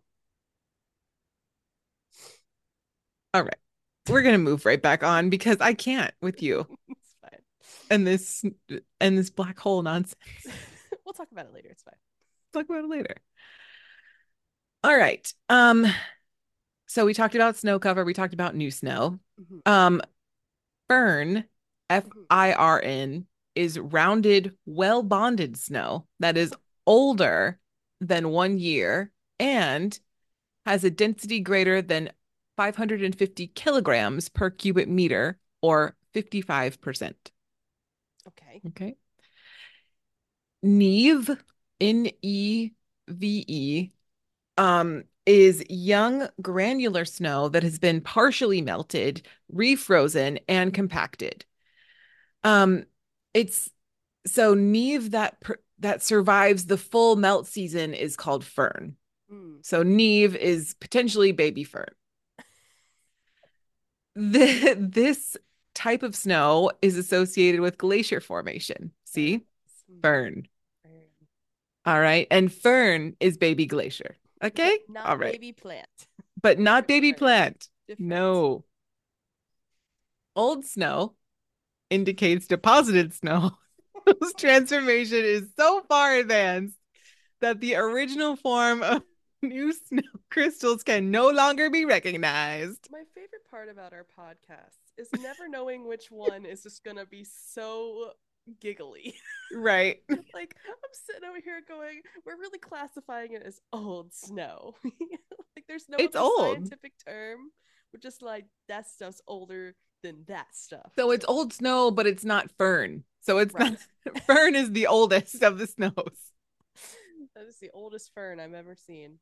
All right. We're gonna move right back on because I can't with you. It's fine. And this black hole nonsense. We'll talk about it later. It's fine. Talk about it later. All right. So we talked about snow cover. We talked about new snow. Firn, FIRN, is rounded, well bonded snow that is older than 1 year and has a density greater than 550 kilograms per cubic meter, or 55%. Okay. Neve, Neve, is young granular snow that has been partially melted, refrozen, and compacted. It's so neve that survives the full melt season is called firn. So neve is potentially baby firn. This type of snow is associated with glacier formation. See? Firn. All right. And fern is baby glacier. Okay? Not all right. Baby plant. But not baby plant. No. Old snow indicates deposited snow whose transformation is so far advanced that the original form of new snow crystals can no longer be recognized. My favorite part about our podcast is never knowing which one is just gonna be so giggly. Right. Like, I'm sitting over here going, we're really classifying it as old snow. Like, there's no It's other old. scientific term. We're just like, that stuff's older than that stuff. So it's old snow, but it's not fern. So it's Right. not fern is the oldest of the snows. That is the oldest fern I've ever seen.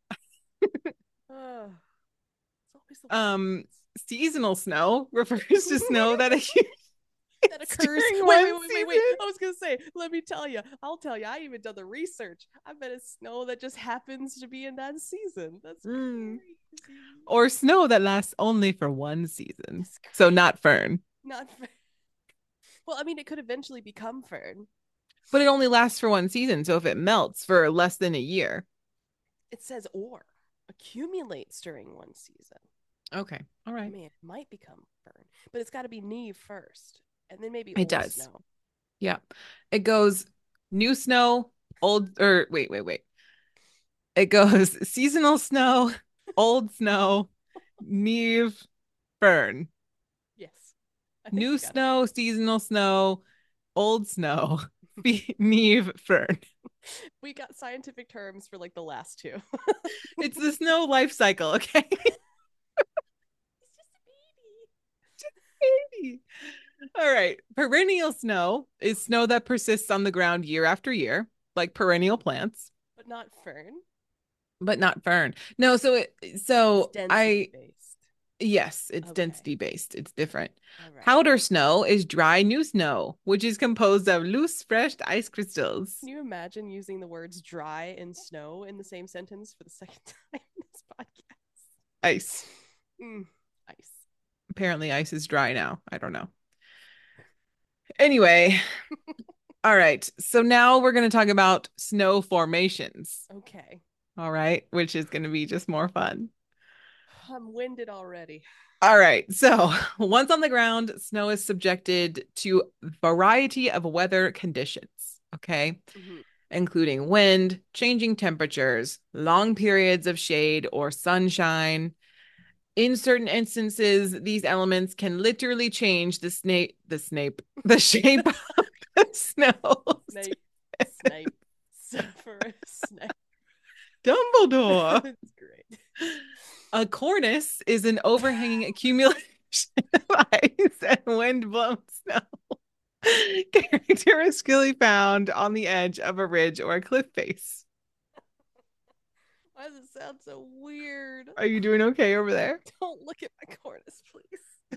Oh, it's always the Um, ones seasonal snow refers to snow that that it's occurs. during Wait, one wait, wait, wait, wait. season. I was gonna say, let me tell you. I'll tell you. I even done the research. I bet it's snow that just happens to be in that season. That's Mm. crazy. Or snow that lasts only for one season. That's So crazy. not fern. Not fern. Well, I mean, it could eventually become fern. But it only lasts for one season. So if it melts for less than a year. It says or accumulates during one season. Okay. All I right. mean, it might become fern, but it's got to be neve first, and then maybe It old does. snow. Yeah. It goes new snow, old, or wait. It goes seasonal snow, old snow, neve, fern. Yes, I think New you got it. snow, seasonal snow, old snow, neve, fern. We got scientific terms for like the last two. It's the snow life cycle, okay? It's just a Baby. All right. Perennial snow is snow that persists on the ground year after year, like perennial plants, but not fern. but not fern. No, It's so density I based. yes, it's Okay. density based. It's different. All right. Powder snow is dry new snow, which is composed of loose, fresh ice crystals. Can you imagine using the words dry and snow in the same sentence for the second time in this podcast? Ice. Ice. Apparently, ice is dry now. I don't know. Anyway, all right. So now we're going to talk about snow formations. Okay. All right, which is going to be just more fun. I'm winded already. All right. So, once on the ground, snow is subjected to a variety of weather conditions, okay? Mm-hmm. Including wind, changing temperatures, long periods of shade or sunshine. In certain instances, these elements can literally change the shape of the snow. Snape. Severus Snape. Dumbledore. It's great. A cornice is an overhanging accumulation of ice and wind-blown snow, characteristically found on the edge of a ridge or a cliff face. Why does it sound so weird? Are you doing okay over there? Don't look at my cornice, please.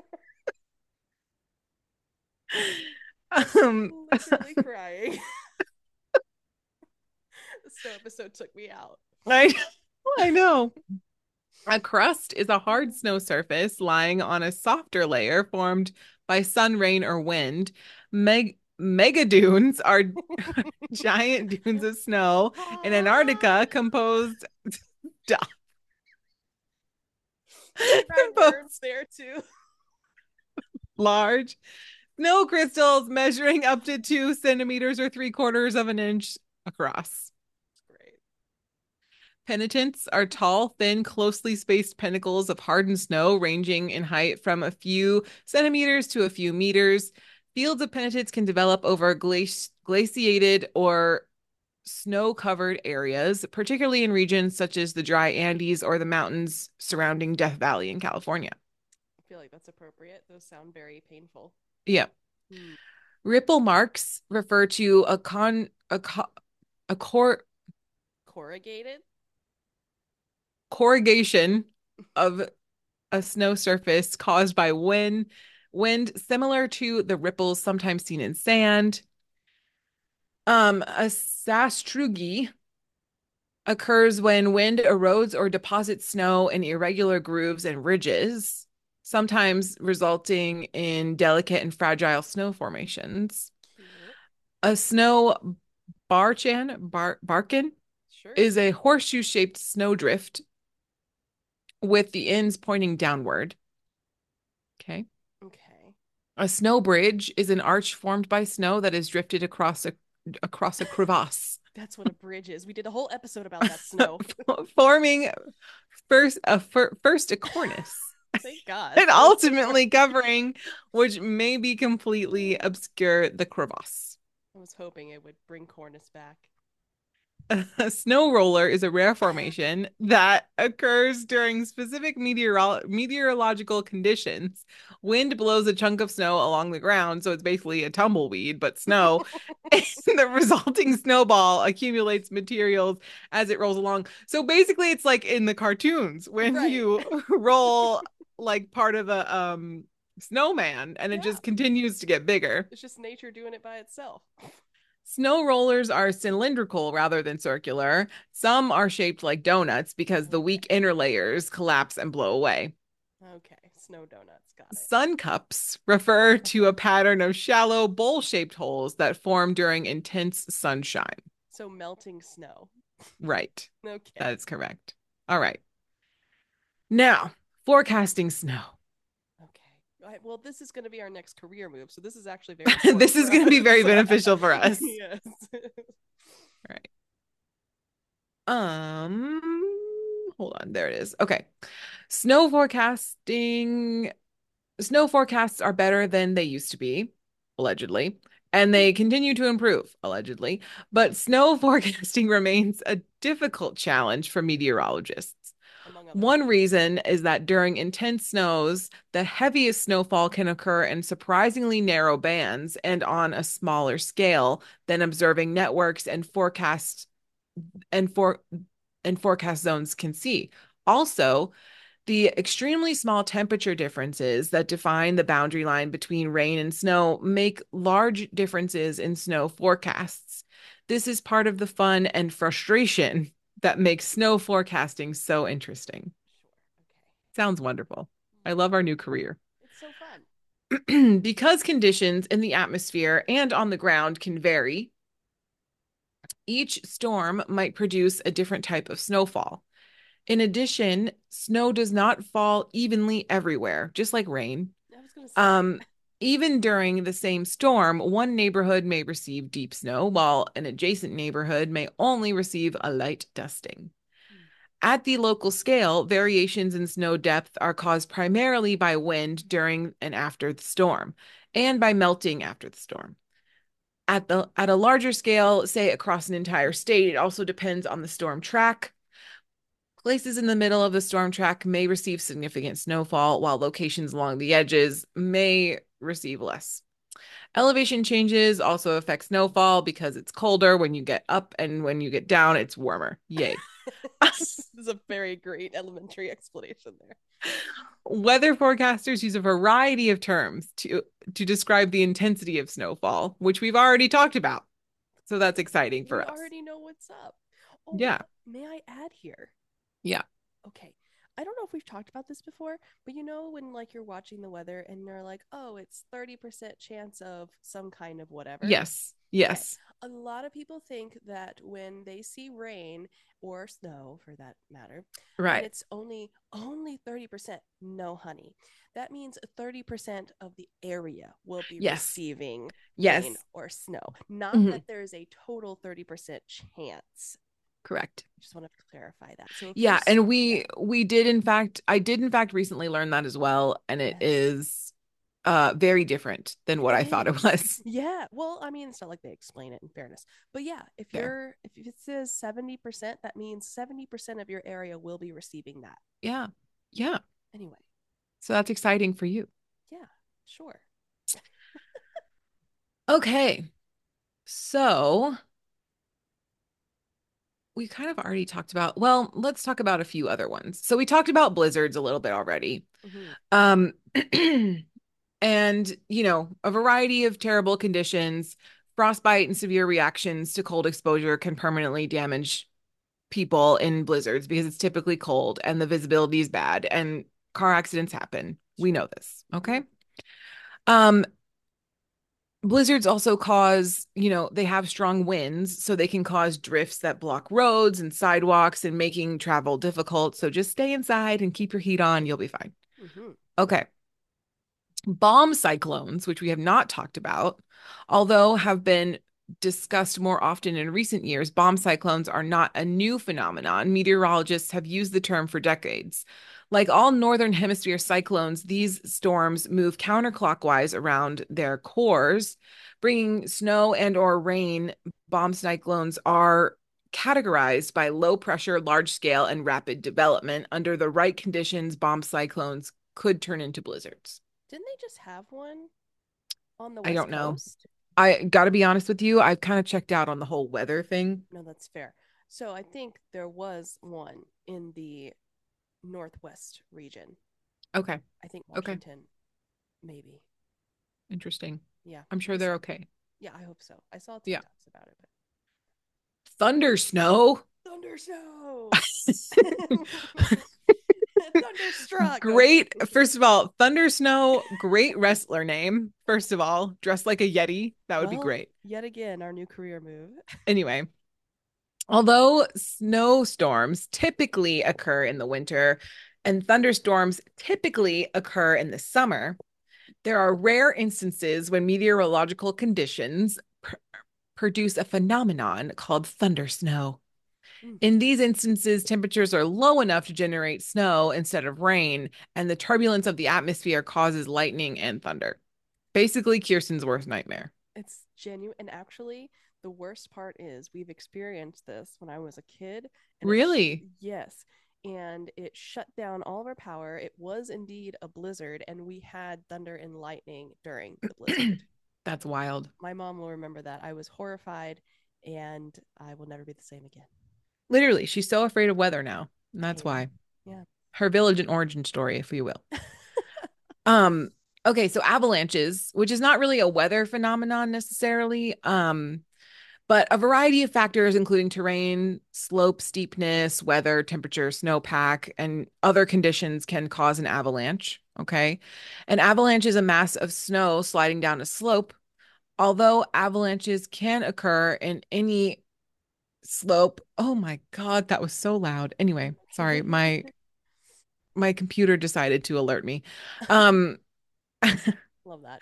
Um, Literally crying. The snow episode took me out. I, I know. A crust is a hard snow surface lying on a softer layer formed by sun, rain, or wind. Mega dunes are giant dunes of snow in Antarctica composed Fried words there too. large snow crystals measuring up to 2 centimeters or 3/4 of an inch across. Great. Penitents are tall, thin, closely spaced pinnacles of hardened snow ranging in height from a few centimeters to a few meters. Fields of penitents can develop over glaciated or snow-covered areas, particularly in regions such as the dry Andes or the mountains surrounding Death Valley in California. I feel like that's appropriate. Those sound very painful. Yeah. Hmm. Ripple marks refer to a Corrugated? corrugation of a snow surface caused by wind similar to the ripples sometimes seen in sand. A sastrugi occurs when wind erodes or deposits snow in irregular grooves and ridges, sometimes resulting in delicate and fragile snow formations. Cute. A snow barkin Sure. is a horseshoe-shaped snowdrift with the ends pointing downward. Okay. Okay. A snow bridge is an arch formed by snow that is drifted across a crevasse. That's what a bridge is. We did a whole episode about that snow. Forming first a cornice. Thank God. and ultimately covering, which may be completely obscure the crevasse. I was hoping it would bring Cornice back. A snow roller is a rare formation that occurs during specific meteorological conditions. Wind blows a chunk of snow along the ground, so it's basically a tumbleweed, but snow. And the resulting snowball accumulates materials as it rolls along. So basically, it's like in the cartoons when Right. you roll like part of a snowman and it Yeah. just continues to get bigger. It's just nature doing it by itself. Snow rollers are cylindrical rather than circular. Some are shaped like donuts because the Okay. weak inner layers collapse and blow away. Okay. Snow donuts. Got it. Sun cups refer to a pattern of shallow bowl-shaped holes that form during intense sunshine. So melting snow. Right. Okay. That is correct. All right. Now, forecasting snow. Okay. Well, this is going to be our next career move. So this is actually very This important is for going to be very us. beneficial for us. Yes. All right. Hold on. There it is. Okay. Snow forecasting Snow forecasts are better than they used to be, allegedly, and they continue to improve, allegedly. But snow forecasting remains a difficult challenge for meteorologists. Among other One things. reason is that during intense snows, the heaviest snowfall can occur in surprisingly narrow bands and on a smaller scale than observing networks and for and forecast zones can see. Also, the extremely small temperature differences that define the boundary line between rain and snow make large differences in snow forecasts. This is part of the fun and frustration that makes snow forecasting so interesting. Sure. Okay. Sounds wonderful. I love our new career. It's so fun. Because conditions in the atmosphere and on the ground can vary, each storm might produce a different type of snowfall. In addition, snow does not fall evenly everywhere, just like rain. I was going to say. Um, Even during the same storm, one neighborhood may receive deep snow, while an adjacent neighborhood may only receive a light dusting. At the local scale, variations in snow depth are caused primarily by wind during and after the storm, and by melting after the storm. At a larger scale, say across an entire state, it also depends on the storm track. Places in the middle of the storm track may receive significant snowfall, while locations along the edges may receive less. Elevation changes also affect snowfall because it's colder when you get up and when you get down, it's warmer. Yay. This is a very great elementary explanation there. Weather forecasters use a variety of terms to describe the intensity of snowfall, which we've already talked about. So that's exciting We for us. already know what's up. Oh, Yeah. may I add here? Yeah. Okay. I don't know if we've talked about this before, but you know when like you're watching the weather and you're like, "Oh, it's 30% chance of some kind of whatever." Yes. Okay. Yes. A lot of people think that when they see rain or snow for that matter, and Right. it's only 30%, no honey. That means 30% of the area will be Yes. receiving rain Yes. or snow. Not Mhm. that there's a total 30% chance. Correct. Just want to clarify that. So if you're Yeah, and yeah, we did in fact I did in fact recently learn that as well, and it yes. is very different than what It I thought it is. was. Yeah. Well, I mean, it's not like they explain it in fairness. But yeah, Fair. if it says 70%, that means 70% of your area will be receiving that. Yeah. Yeah. Anyway. So that's exciting for you. Yeah, sure. Okay. So we kind of already talked about, well, let's talk about a few other ones. So we talked about blizzards a little bit already. Mm-hmm. Um and, a variety of terrible conditions, frostbite and severe reactions to cold exposure can permanently damage people in blizzards because it's typically cold and the visibility is bad and car accidents happen. We Sure. know this, Mm-hmm. okay? Um, Blizzards also cause, they have strong winds, so they can cause drifts that block roads and sidewalks and making travel difficult. So just stay inside and keep your heat on. You'll be fine. Mm-hmm. Okay. Bomb cyclones, which we have not talked about, although have been discussed more often in recent years, bomb cyclones are not a new phenomenon. Meteorologists have used the term for decades. Like all northern hemisphere cyclones, these storms move counterclockwise around their cores, bringing snow and or rain. Bomb cyclones are categorized by low pressure, large scale, and rapid development. Under the right conditions, bomb cyclones could turn into blizzards. Didn't they just have one on the I West don't know. Coast? I got to be honest with you, I've kind of checked out on the whole weather thing. No, that's fair. So I think there was one in the Northwest region. Okay. I think Okay. Washington, maybe. Interesting. Yeah. I'm sure they're okay. Yeah, I hope so. I saw Yeah. TikToks about it, but Thunder snow. Thunder snow. Thunderstruck. Great. First of all, Thunder Snow, great wrestler name. First of all, dressed like a Yeti. That would be great. Yet again, our new career move. Anyway, although snowstorms typically occur in the winter and thunderstorms typically occur in the summer, there are rare instances when meteorological conditions produce a phenomenon called thunder snow. In these instances, temperatures are low enough to generate snow instead of rain, and the turbulence of the atmosphere causes lightning and thunder. Basically, Kirsten's worst nightmare. It's genuine. And actually, the worst part is we've experienced this when I was a kid. And really? Yes. And it shut down all of our power. It was indeed a blizzard, and we had thunder and lightning during the blizzard. That's wild. My mom will remember that. I was horrified, and I will never be the same again. Literally, she's so afraid of weather now. And that's why. Yeah. Her village and origin story, if you will. Okay, so avalanches, which is not really a weather phenomenon necessarily, but a variety of factors, including terrain, slope steepness, weather, temperature, snowpack, and other conditions can cause an avalanche. Okay. An avalanche is a mass of snow sliding down a slope. Although avalanches can occur in any slope. Oh my God, that was so loud. Anyway, sorry, my computer decided to alert me. Love that.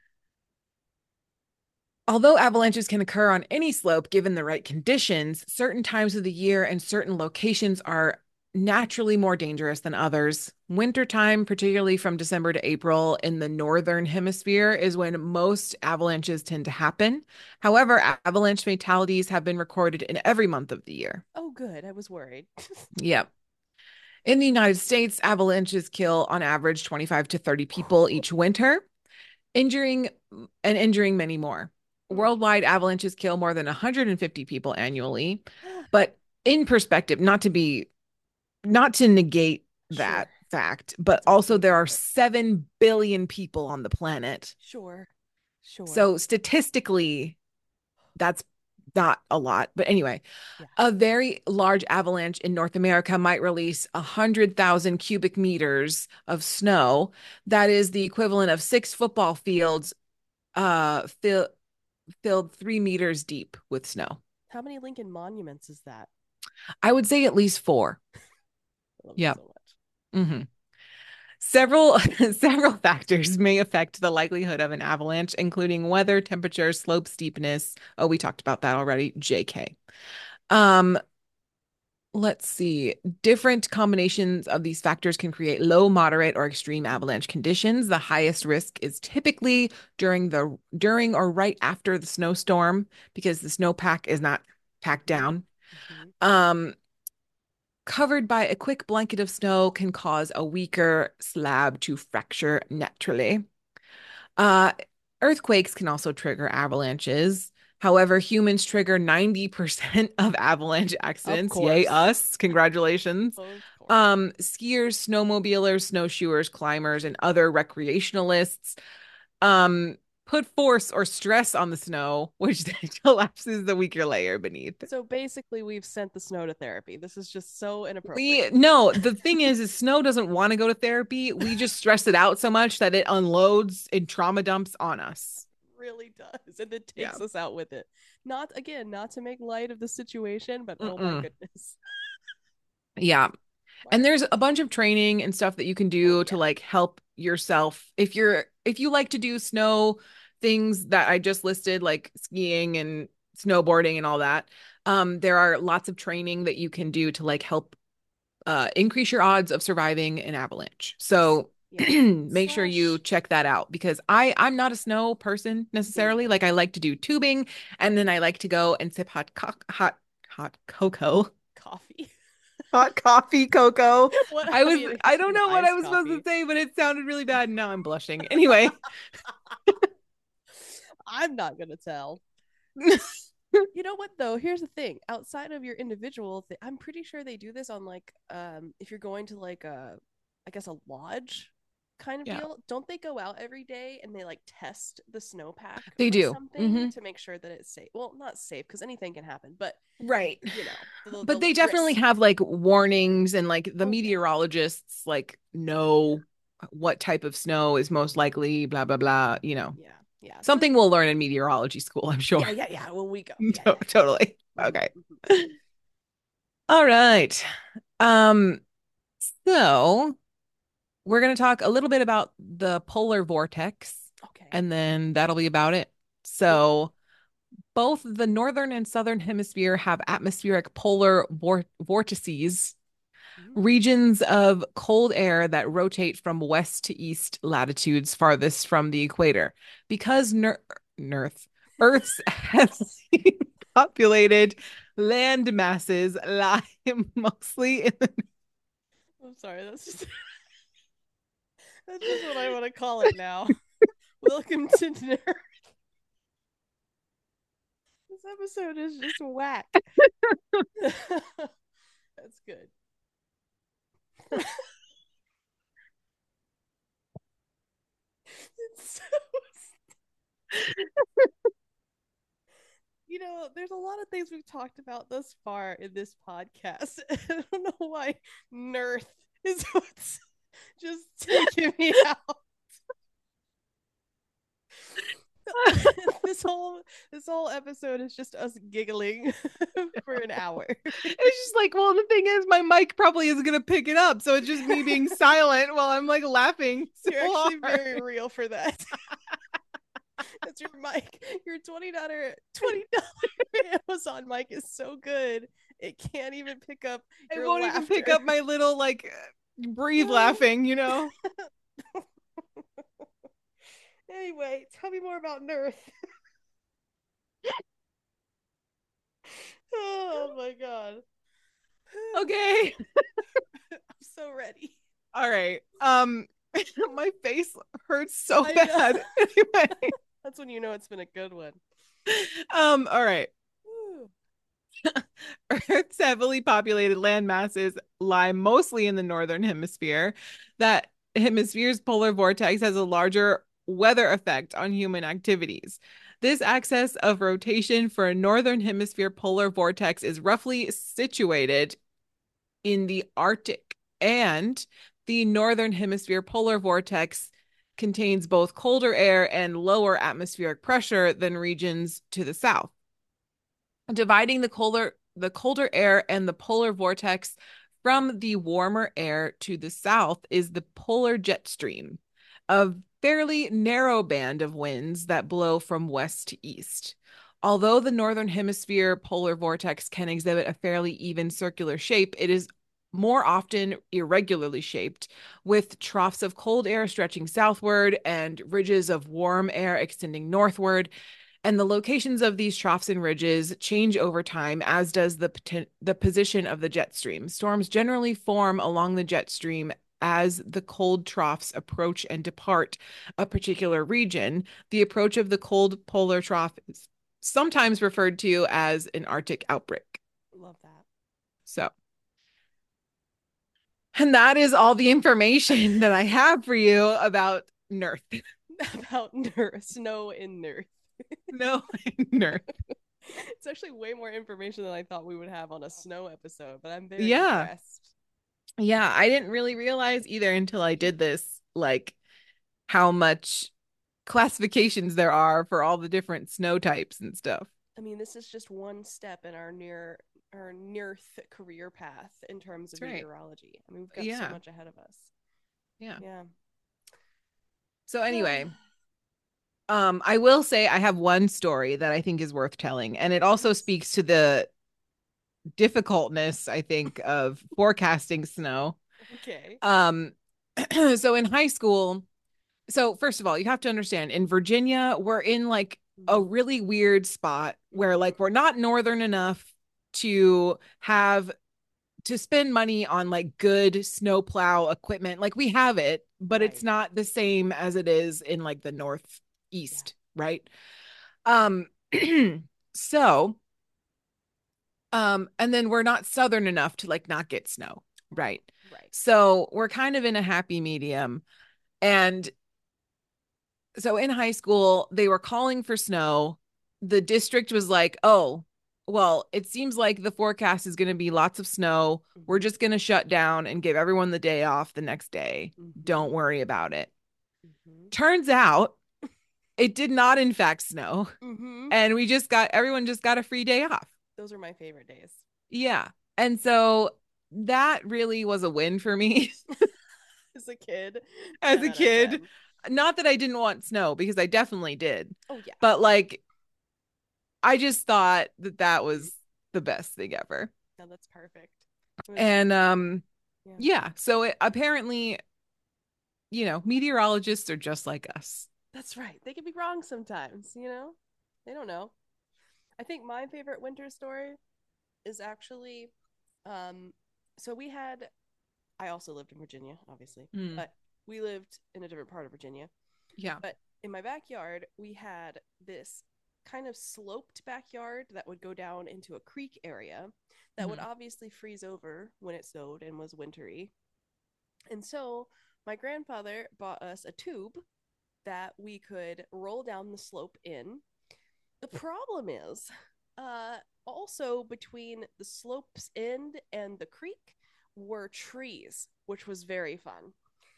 Although avalanches can occur on any slope given the right conditions, certain times of the year and certain locations are naturally more dangerous than others. Wintertime, particularly from December to April in the northern hemisphere, is when most avalanches tend to happen. However, avalanche fatalities have been recorded in every month of the year. Oh, good. I was worried. Yep. In the United States, avalanches kill on average 25 to 30 people each winter, injuring many more. Worldwide, avalanches kill more than 150 people annually. But in perspective, not to negate that fact, but also there are 7 billion people on the planet. Sure. So statistically, that's not a lot. But anyway, a very large avalanche in North America might release 100,000 cubic meters of snow. That is the equivalent of 6 football fields filled 3 meters deep with snow. How many Lincoln monuments is that? I would say at least 4. Yeah. So mm-hmm. Several factors may affect the likelihood of an avalanche, including weather, temperature, slope steepness. Oh, we talked about that already. JK. Let's see. Different combinations of these factors can create low, moderate, or extreme avalanche conditions. The highest risk is typically during or right after the snowstorm because the snowpack is not packed down. Covered by a quick blanket of snow can cause a weaker slab to fracture naturally. Earthquakes can also trigger avalanches. However, humans trigger 90% of avalanche accidents. Yay, us. Congratulations. Skiers, snowmobilers, snowshoers, climbers, and other recreationalists put force or stress on the snow, which collapses the weaker layer beneath. So basically, we've sent the snow to therapy. This is just so We inappropriate. no, the thing is snow doesn't want to go to therapy. We just stress it out so much that it unloads and trauma dumps on us. It really does, and it takes us out with it. Not to make light of the situation, but oh my goodness. Yeah. And there's a bunch of training and stuff that you can do to like help yourself. If you like to do snow things that I just listed, like skiing and snowboarding and all that, there are lots of training that you can do to like help increase your odds of surviving an avalanche. So make sure you check that out, because I'm not a snow person necessarily. Like, I like to do tubing, and then I like to go and sip hot cocoa. Coffee. Hot coffee, cocoa. What? I don't know what I was coffee. supposed to say, but it sounded really bad, and now I'm blushing. Anyway. I'm not gonna tell. You know what though? Here's the thing. Outside of your individual I'm pretty sure they do this on like if you're going to like I guess a lodge kind of deal. Don't they go out every day and they like test the snowpack they do something to make sure that it's safe? Well, not safe because anything can happen, but right. You know, but they definitely have like warnings, and like the meteorologists like know what type of snow is most likely, blah blah blah, you know. Yeah. Something we'll learn in meteorology school, I'm sure. Yeah. When we go. Totally. Okay. All right. Um, so we're going to talk a little bit about the polar vortex. Okay. And then that'll be about it. So both the northern and southern hemisphere have atmospheric polar vortices, regions of cold air that rotate from west to east latitudes farthest from the equator. Because Earth's heavily populated land masses lie mostly in the... I'm sorry, that's just what I want to call it now. Welcome to Nerd. This episode is just whack. That's good. It's so... You know, there's a lot of things we've talked about thus far in this podcast. I don't know why Nerd is what's just taking me out. this whole episode is just us giggling for an hour. It's just like, well, the thing is, my mic probably isn't gonna pick it up, so it's just me being silent while I'm like laughing. So you're actually very real for that. That's your mic. Your $20 Amazon mic is so good it can't even pick up. It won't laughter. Even pick up my little like breathe laughing, you know. Anyway, tell me more about Nerth. Oh my god. Okay. I'm so ready. All right. My face hurts so bad. Anyway. That's when you know it's been a good one. All right. Earth's heavily populated land masses lie mostly in the northern hemisphere. That hemisphere's polar vortex has a larger weather effect on human activities. This axis of rotation for a northern hemisphere polar vortex is roughly situated in the Arctic, and the northern hemisphere polar vortex contains both colder air and lower atmospheric pressure than regions to the south. Dividing the colder air and the polar vortex from the warmer air to the south is the polar jet stream, a fairly narrow band of winds that blow from west to east. Although the northern hemisphere polar vortex can exhibit a fairly even circular shape, it is more often irregularly shaped, with troughs of cold air stretching southward and ridges of warm air extending northward. And the locations of these troughs and ridges change over time, as does the position of the jet stream. Storms generally form along the jet stream as the cold troughs approach and depart a particular region. The approach of the cold polar trough is sometimes referred to as an Arctic outbreak. Love that. So, and that is all the information that I have for you about Nerth. About Nerth, snow in Nerth. No, Nerth. It's actually way more information than I thought we would have on a snow episode, but I'm very impressed. Yeah, I didn't really realize either until I did this, like how much classifications there are for all the different snow types and stuff. I mean, this is just one step in our Nerth career path in terms of meteorology. I mean, we've got so much ahead of us. Yeah. So anyway, I will say I have one story that I think is worth telling, and it also speaks to difficultness, I think, of forecasting snow. Okay. So in high school, so first of all, you have to understand in Virginia, we're in like a really weird spot where like we're not northern enough to have to spend money on like good snowplow equipment. Like we have it, but it's Right. not the same as it is in like the northeast, right? Um so and then we're not southern enough to like not get snow, right? Right. So we're kind of in a happy medium. And so in high school, they were calling for snow. The district was like, oh, well, it seems like the forecast is going to be lots of snow. We're just going to shut down and give everyone the day off the next day. Don't worry about it. Turns out it did not, in fact, snow. And everyone just got a free day off. Those are my favorite days. Yeah. And so that really was a win for me. As a kid. As a kid. Not that I didn't want snow, because I definitely did. Oh, yeah. But like, I just thought that was the best thing ever. No, that's perfect. And yeah. So apparently, meteorologists are just like us. That's right. They can be wrong sometimes, They don't know. I think my favorite winter story is actually so I also lived in Virginia, obviously, but we lived in a different part of Virginia. Yeah. But in my backyard, we had this kind of sloped backyard that would go down into a creek area that would obviously freeze over when it snowed and was wintry. And so my grandfather bought us a tube that we could roll down the slope in. The problem is, also between the slope's end and the creek were trees, which was very fun.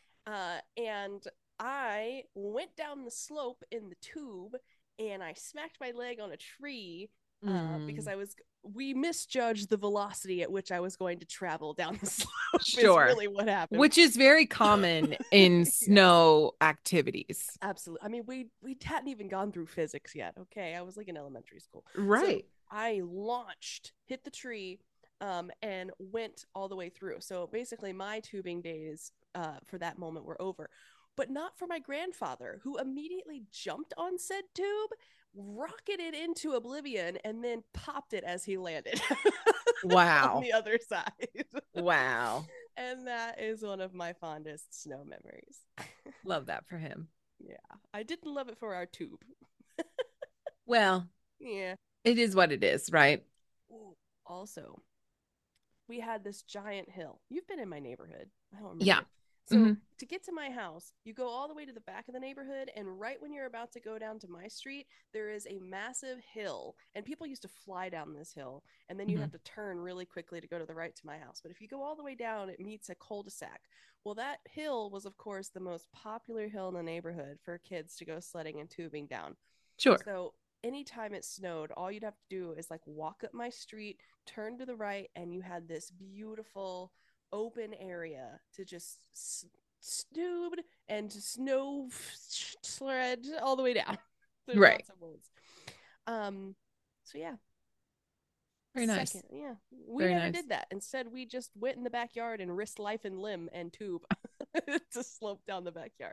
And I went down the slope in the tube and I smacked my leg on a tree because we misjudged the velocity at which I was going to travel down the slope. Sure. Is really what happened. Which is very common in snow activities. Absolutely. I mean, we hadn't even gone through physics yet. Okay. I was like in elementary school. Right. So I hit the tree, and went all the way through. So basically my tubing days for that moment were over. But not for my grandfather, who immediately jumped on said tube, rocketed into oblivion, and then popped it as he landed. Wow. On the other side. Wow. And that is one of my fondest snow memories. Love that for him. Yeah. I didn't love it for our tube. Well, yeah. It is what it is, right? Also, we had this giant hill. You've been in my neighborhood. I don't remember. Yeah. So to get to my house, you go all the way to the back of the neighborhood, and right when you're about to go down to my street, there is a massive hill, and people used to fly down this hill, and then you have to turn really quickly to go to the right to my house. But if you go all the way down, it meets a cul-de-sac. Well, that hill was, of course, the most popular hill in the neighborhood for kids to go sledding and tubing down. Sure. So anytime it snowed, all you'd have to do is like walk up my street, turn to the right, and you had this beautiful open area to just snood and to snow sled all the way down. There's right. Lots of words. So yeah. Very nice. Yeah. We never did that. Instead, we just went in the backyard and risked life and limb and tube to slope down the backyard.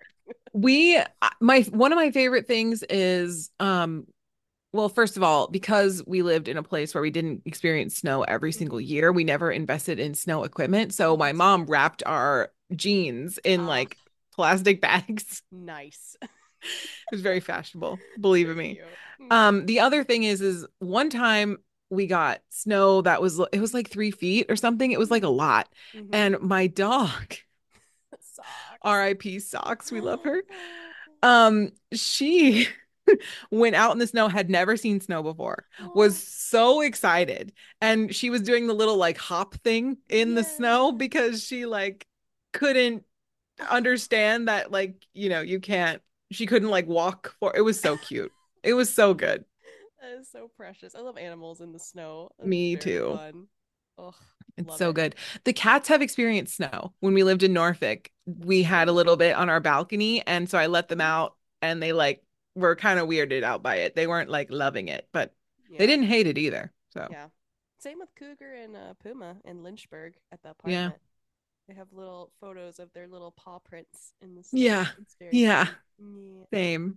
One of my favorite things is well, first of all, because we lived in a place where we didn't experience snow every single year, we never invested in snow equipment. So my mom wrapped our jeans in like plastic bags. Nice. It was very fashionable, believe me. The other thing is one time we got snow that was like 3 feet or something. It was like a lot. And my dog, R.I.P. Socks, we love her. She went out in the snow, had never seen snow before, was so excited. And she was doing the little like hop thing in the snow because she like couldn't understand that like, she couldn't like walk it was so cute. It was so good. That is so precious. I love animals in the snow. Me too. Fun. Ugh, it's so good. The cats have experienced snow. When we lived in Norfolk, we had a little bit on our balcony, and so I let them out, and they like were kind of weirded out by it. They weren't like loving it, but they didn't hate it either. So yeah, Same with cougar and puma in Lynchburg at the apartment. They have little photos of their little paw prints in the snow. Yeah. It's very Yeah. cute. Same.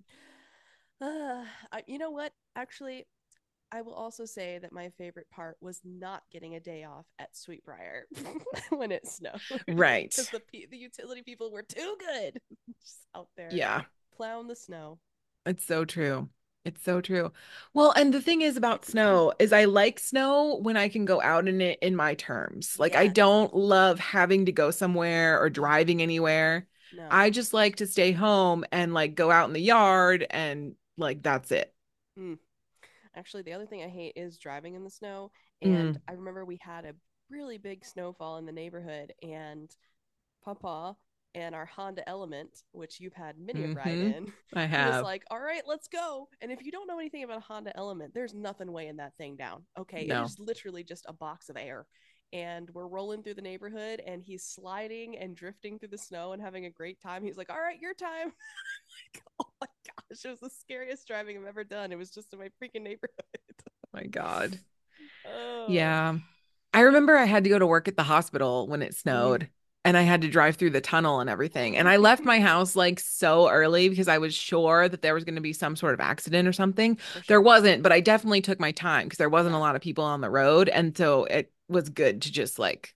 You know what? Actually, I will also say that my favorite part was not getting a day off at Sweetbriar when it snowed. Right. Because the utility people were too good just out there. Yeah. Plowing the snow. It's so true. It's so true. Well, and the thing is about snow is I like snow when I can go out in it in my terms. Like I don't love having to go somewhere or driving anywhere. No. I just like to stay home and like go out in the yard and like that's it. Actually, the other thing I hate is driving in the snow. And I remember we had a really big snowfall in the neighborhood, and Papa and our Honda Element, which you've had many a ride in, I have. was like, all right, let's go. And if you don't know anything about a Honda Element, there's nothing weighing that thing down. Okay. No. It is literally just a box of air. And we're rolling through the neighborhood, and he's sliding and drifting through the snow and having a great time. He's like, all right, your time. Like, oh my gosh, it was the scariest driving I've ever done. It was just in my freaking neighborhood. My God. Yeah. I remember I had to go to work at the hospital when it snowed. And I had to drive through the tunnel and everything. And I left my house like so early because I was sure that there was going to be some sort of accident or something. Sure. There wasn't, but I definitely took my time because there wasn't a lot of people on the road. And so it was good to just like,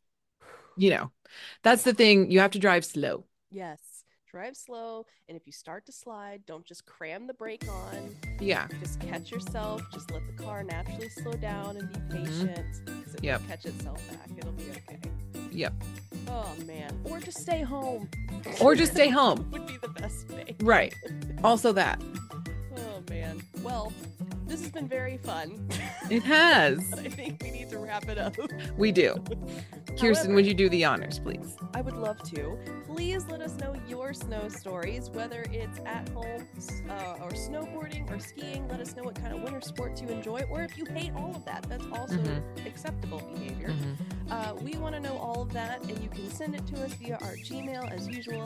that's the thing. You have to drive slow. Yes. Drive slow. And if you start to slide, don't just cram the brake on. Yeah. Just catch yourself. Just let the car naturally slow down and be patient. Because it will catch itself back. It'll be okay. Yep. Oh man. Or just stay home. Would be the best thing. Right. Also that. Oh man. Well, this has been very fun. It has. I think we need to wrap it up. We do. Kirsten, would you do the honors, please? I would love to. Please let us know your snow stories, whether it's at home or snowboarding or skiing. Let us know what kind of winter sports you enjoy, or if you hate all of that, that's also acceptable behavior. We want to know all of that, and you can send it to us via our Gmail, as usual,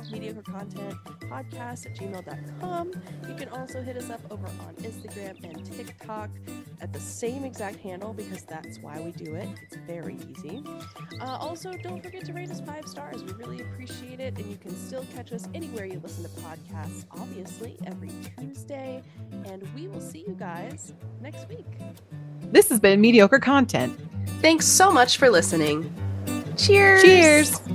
mediocrecontentpodcast@gmail.com. You can also hit us up over on Instagram and TikTok at the same exact handle, because that's why we do it. It's very easy. Also, don't forget to rate us 5 stars. We really appreciate it, and you can still catch us anywhere you listen to podcasts, obviously, every Tuesday, and we will see you guys next week. This has been Mediocre Content. Thanks so much for listening. Cheers! Cheers!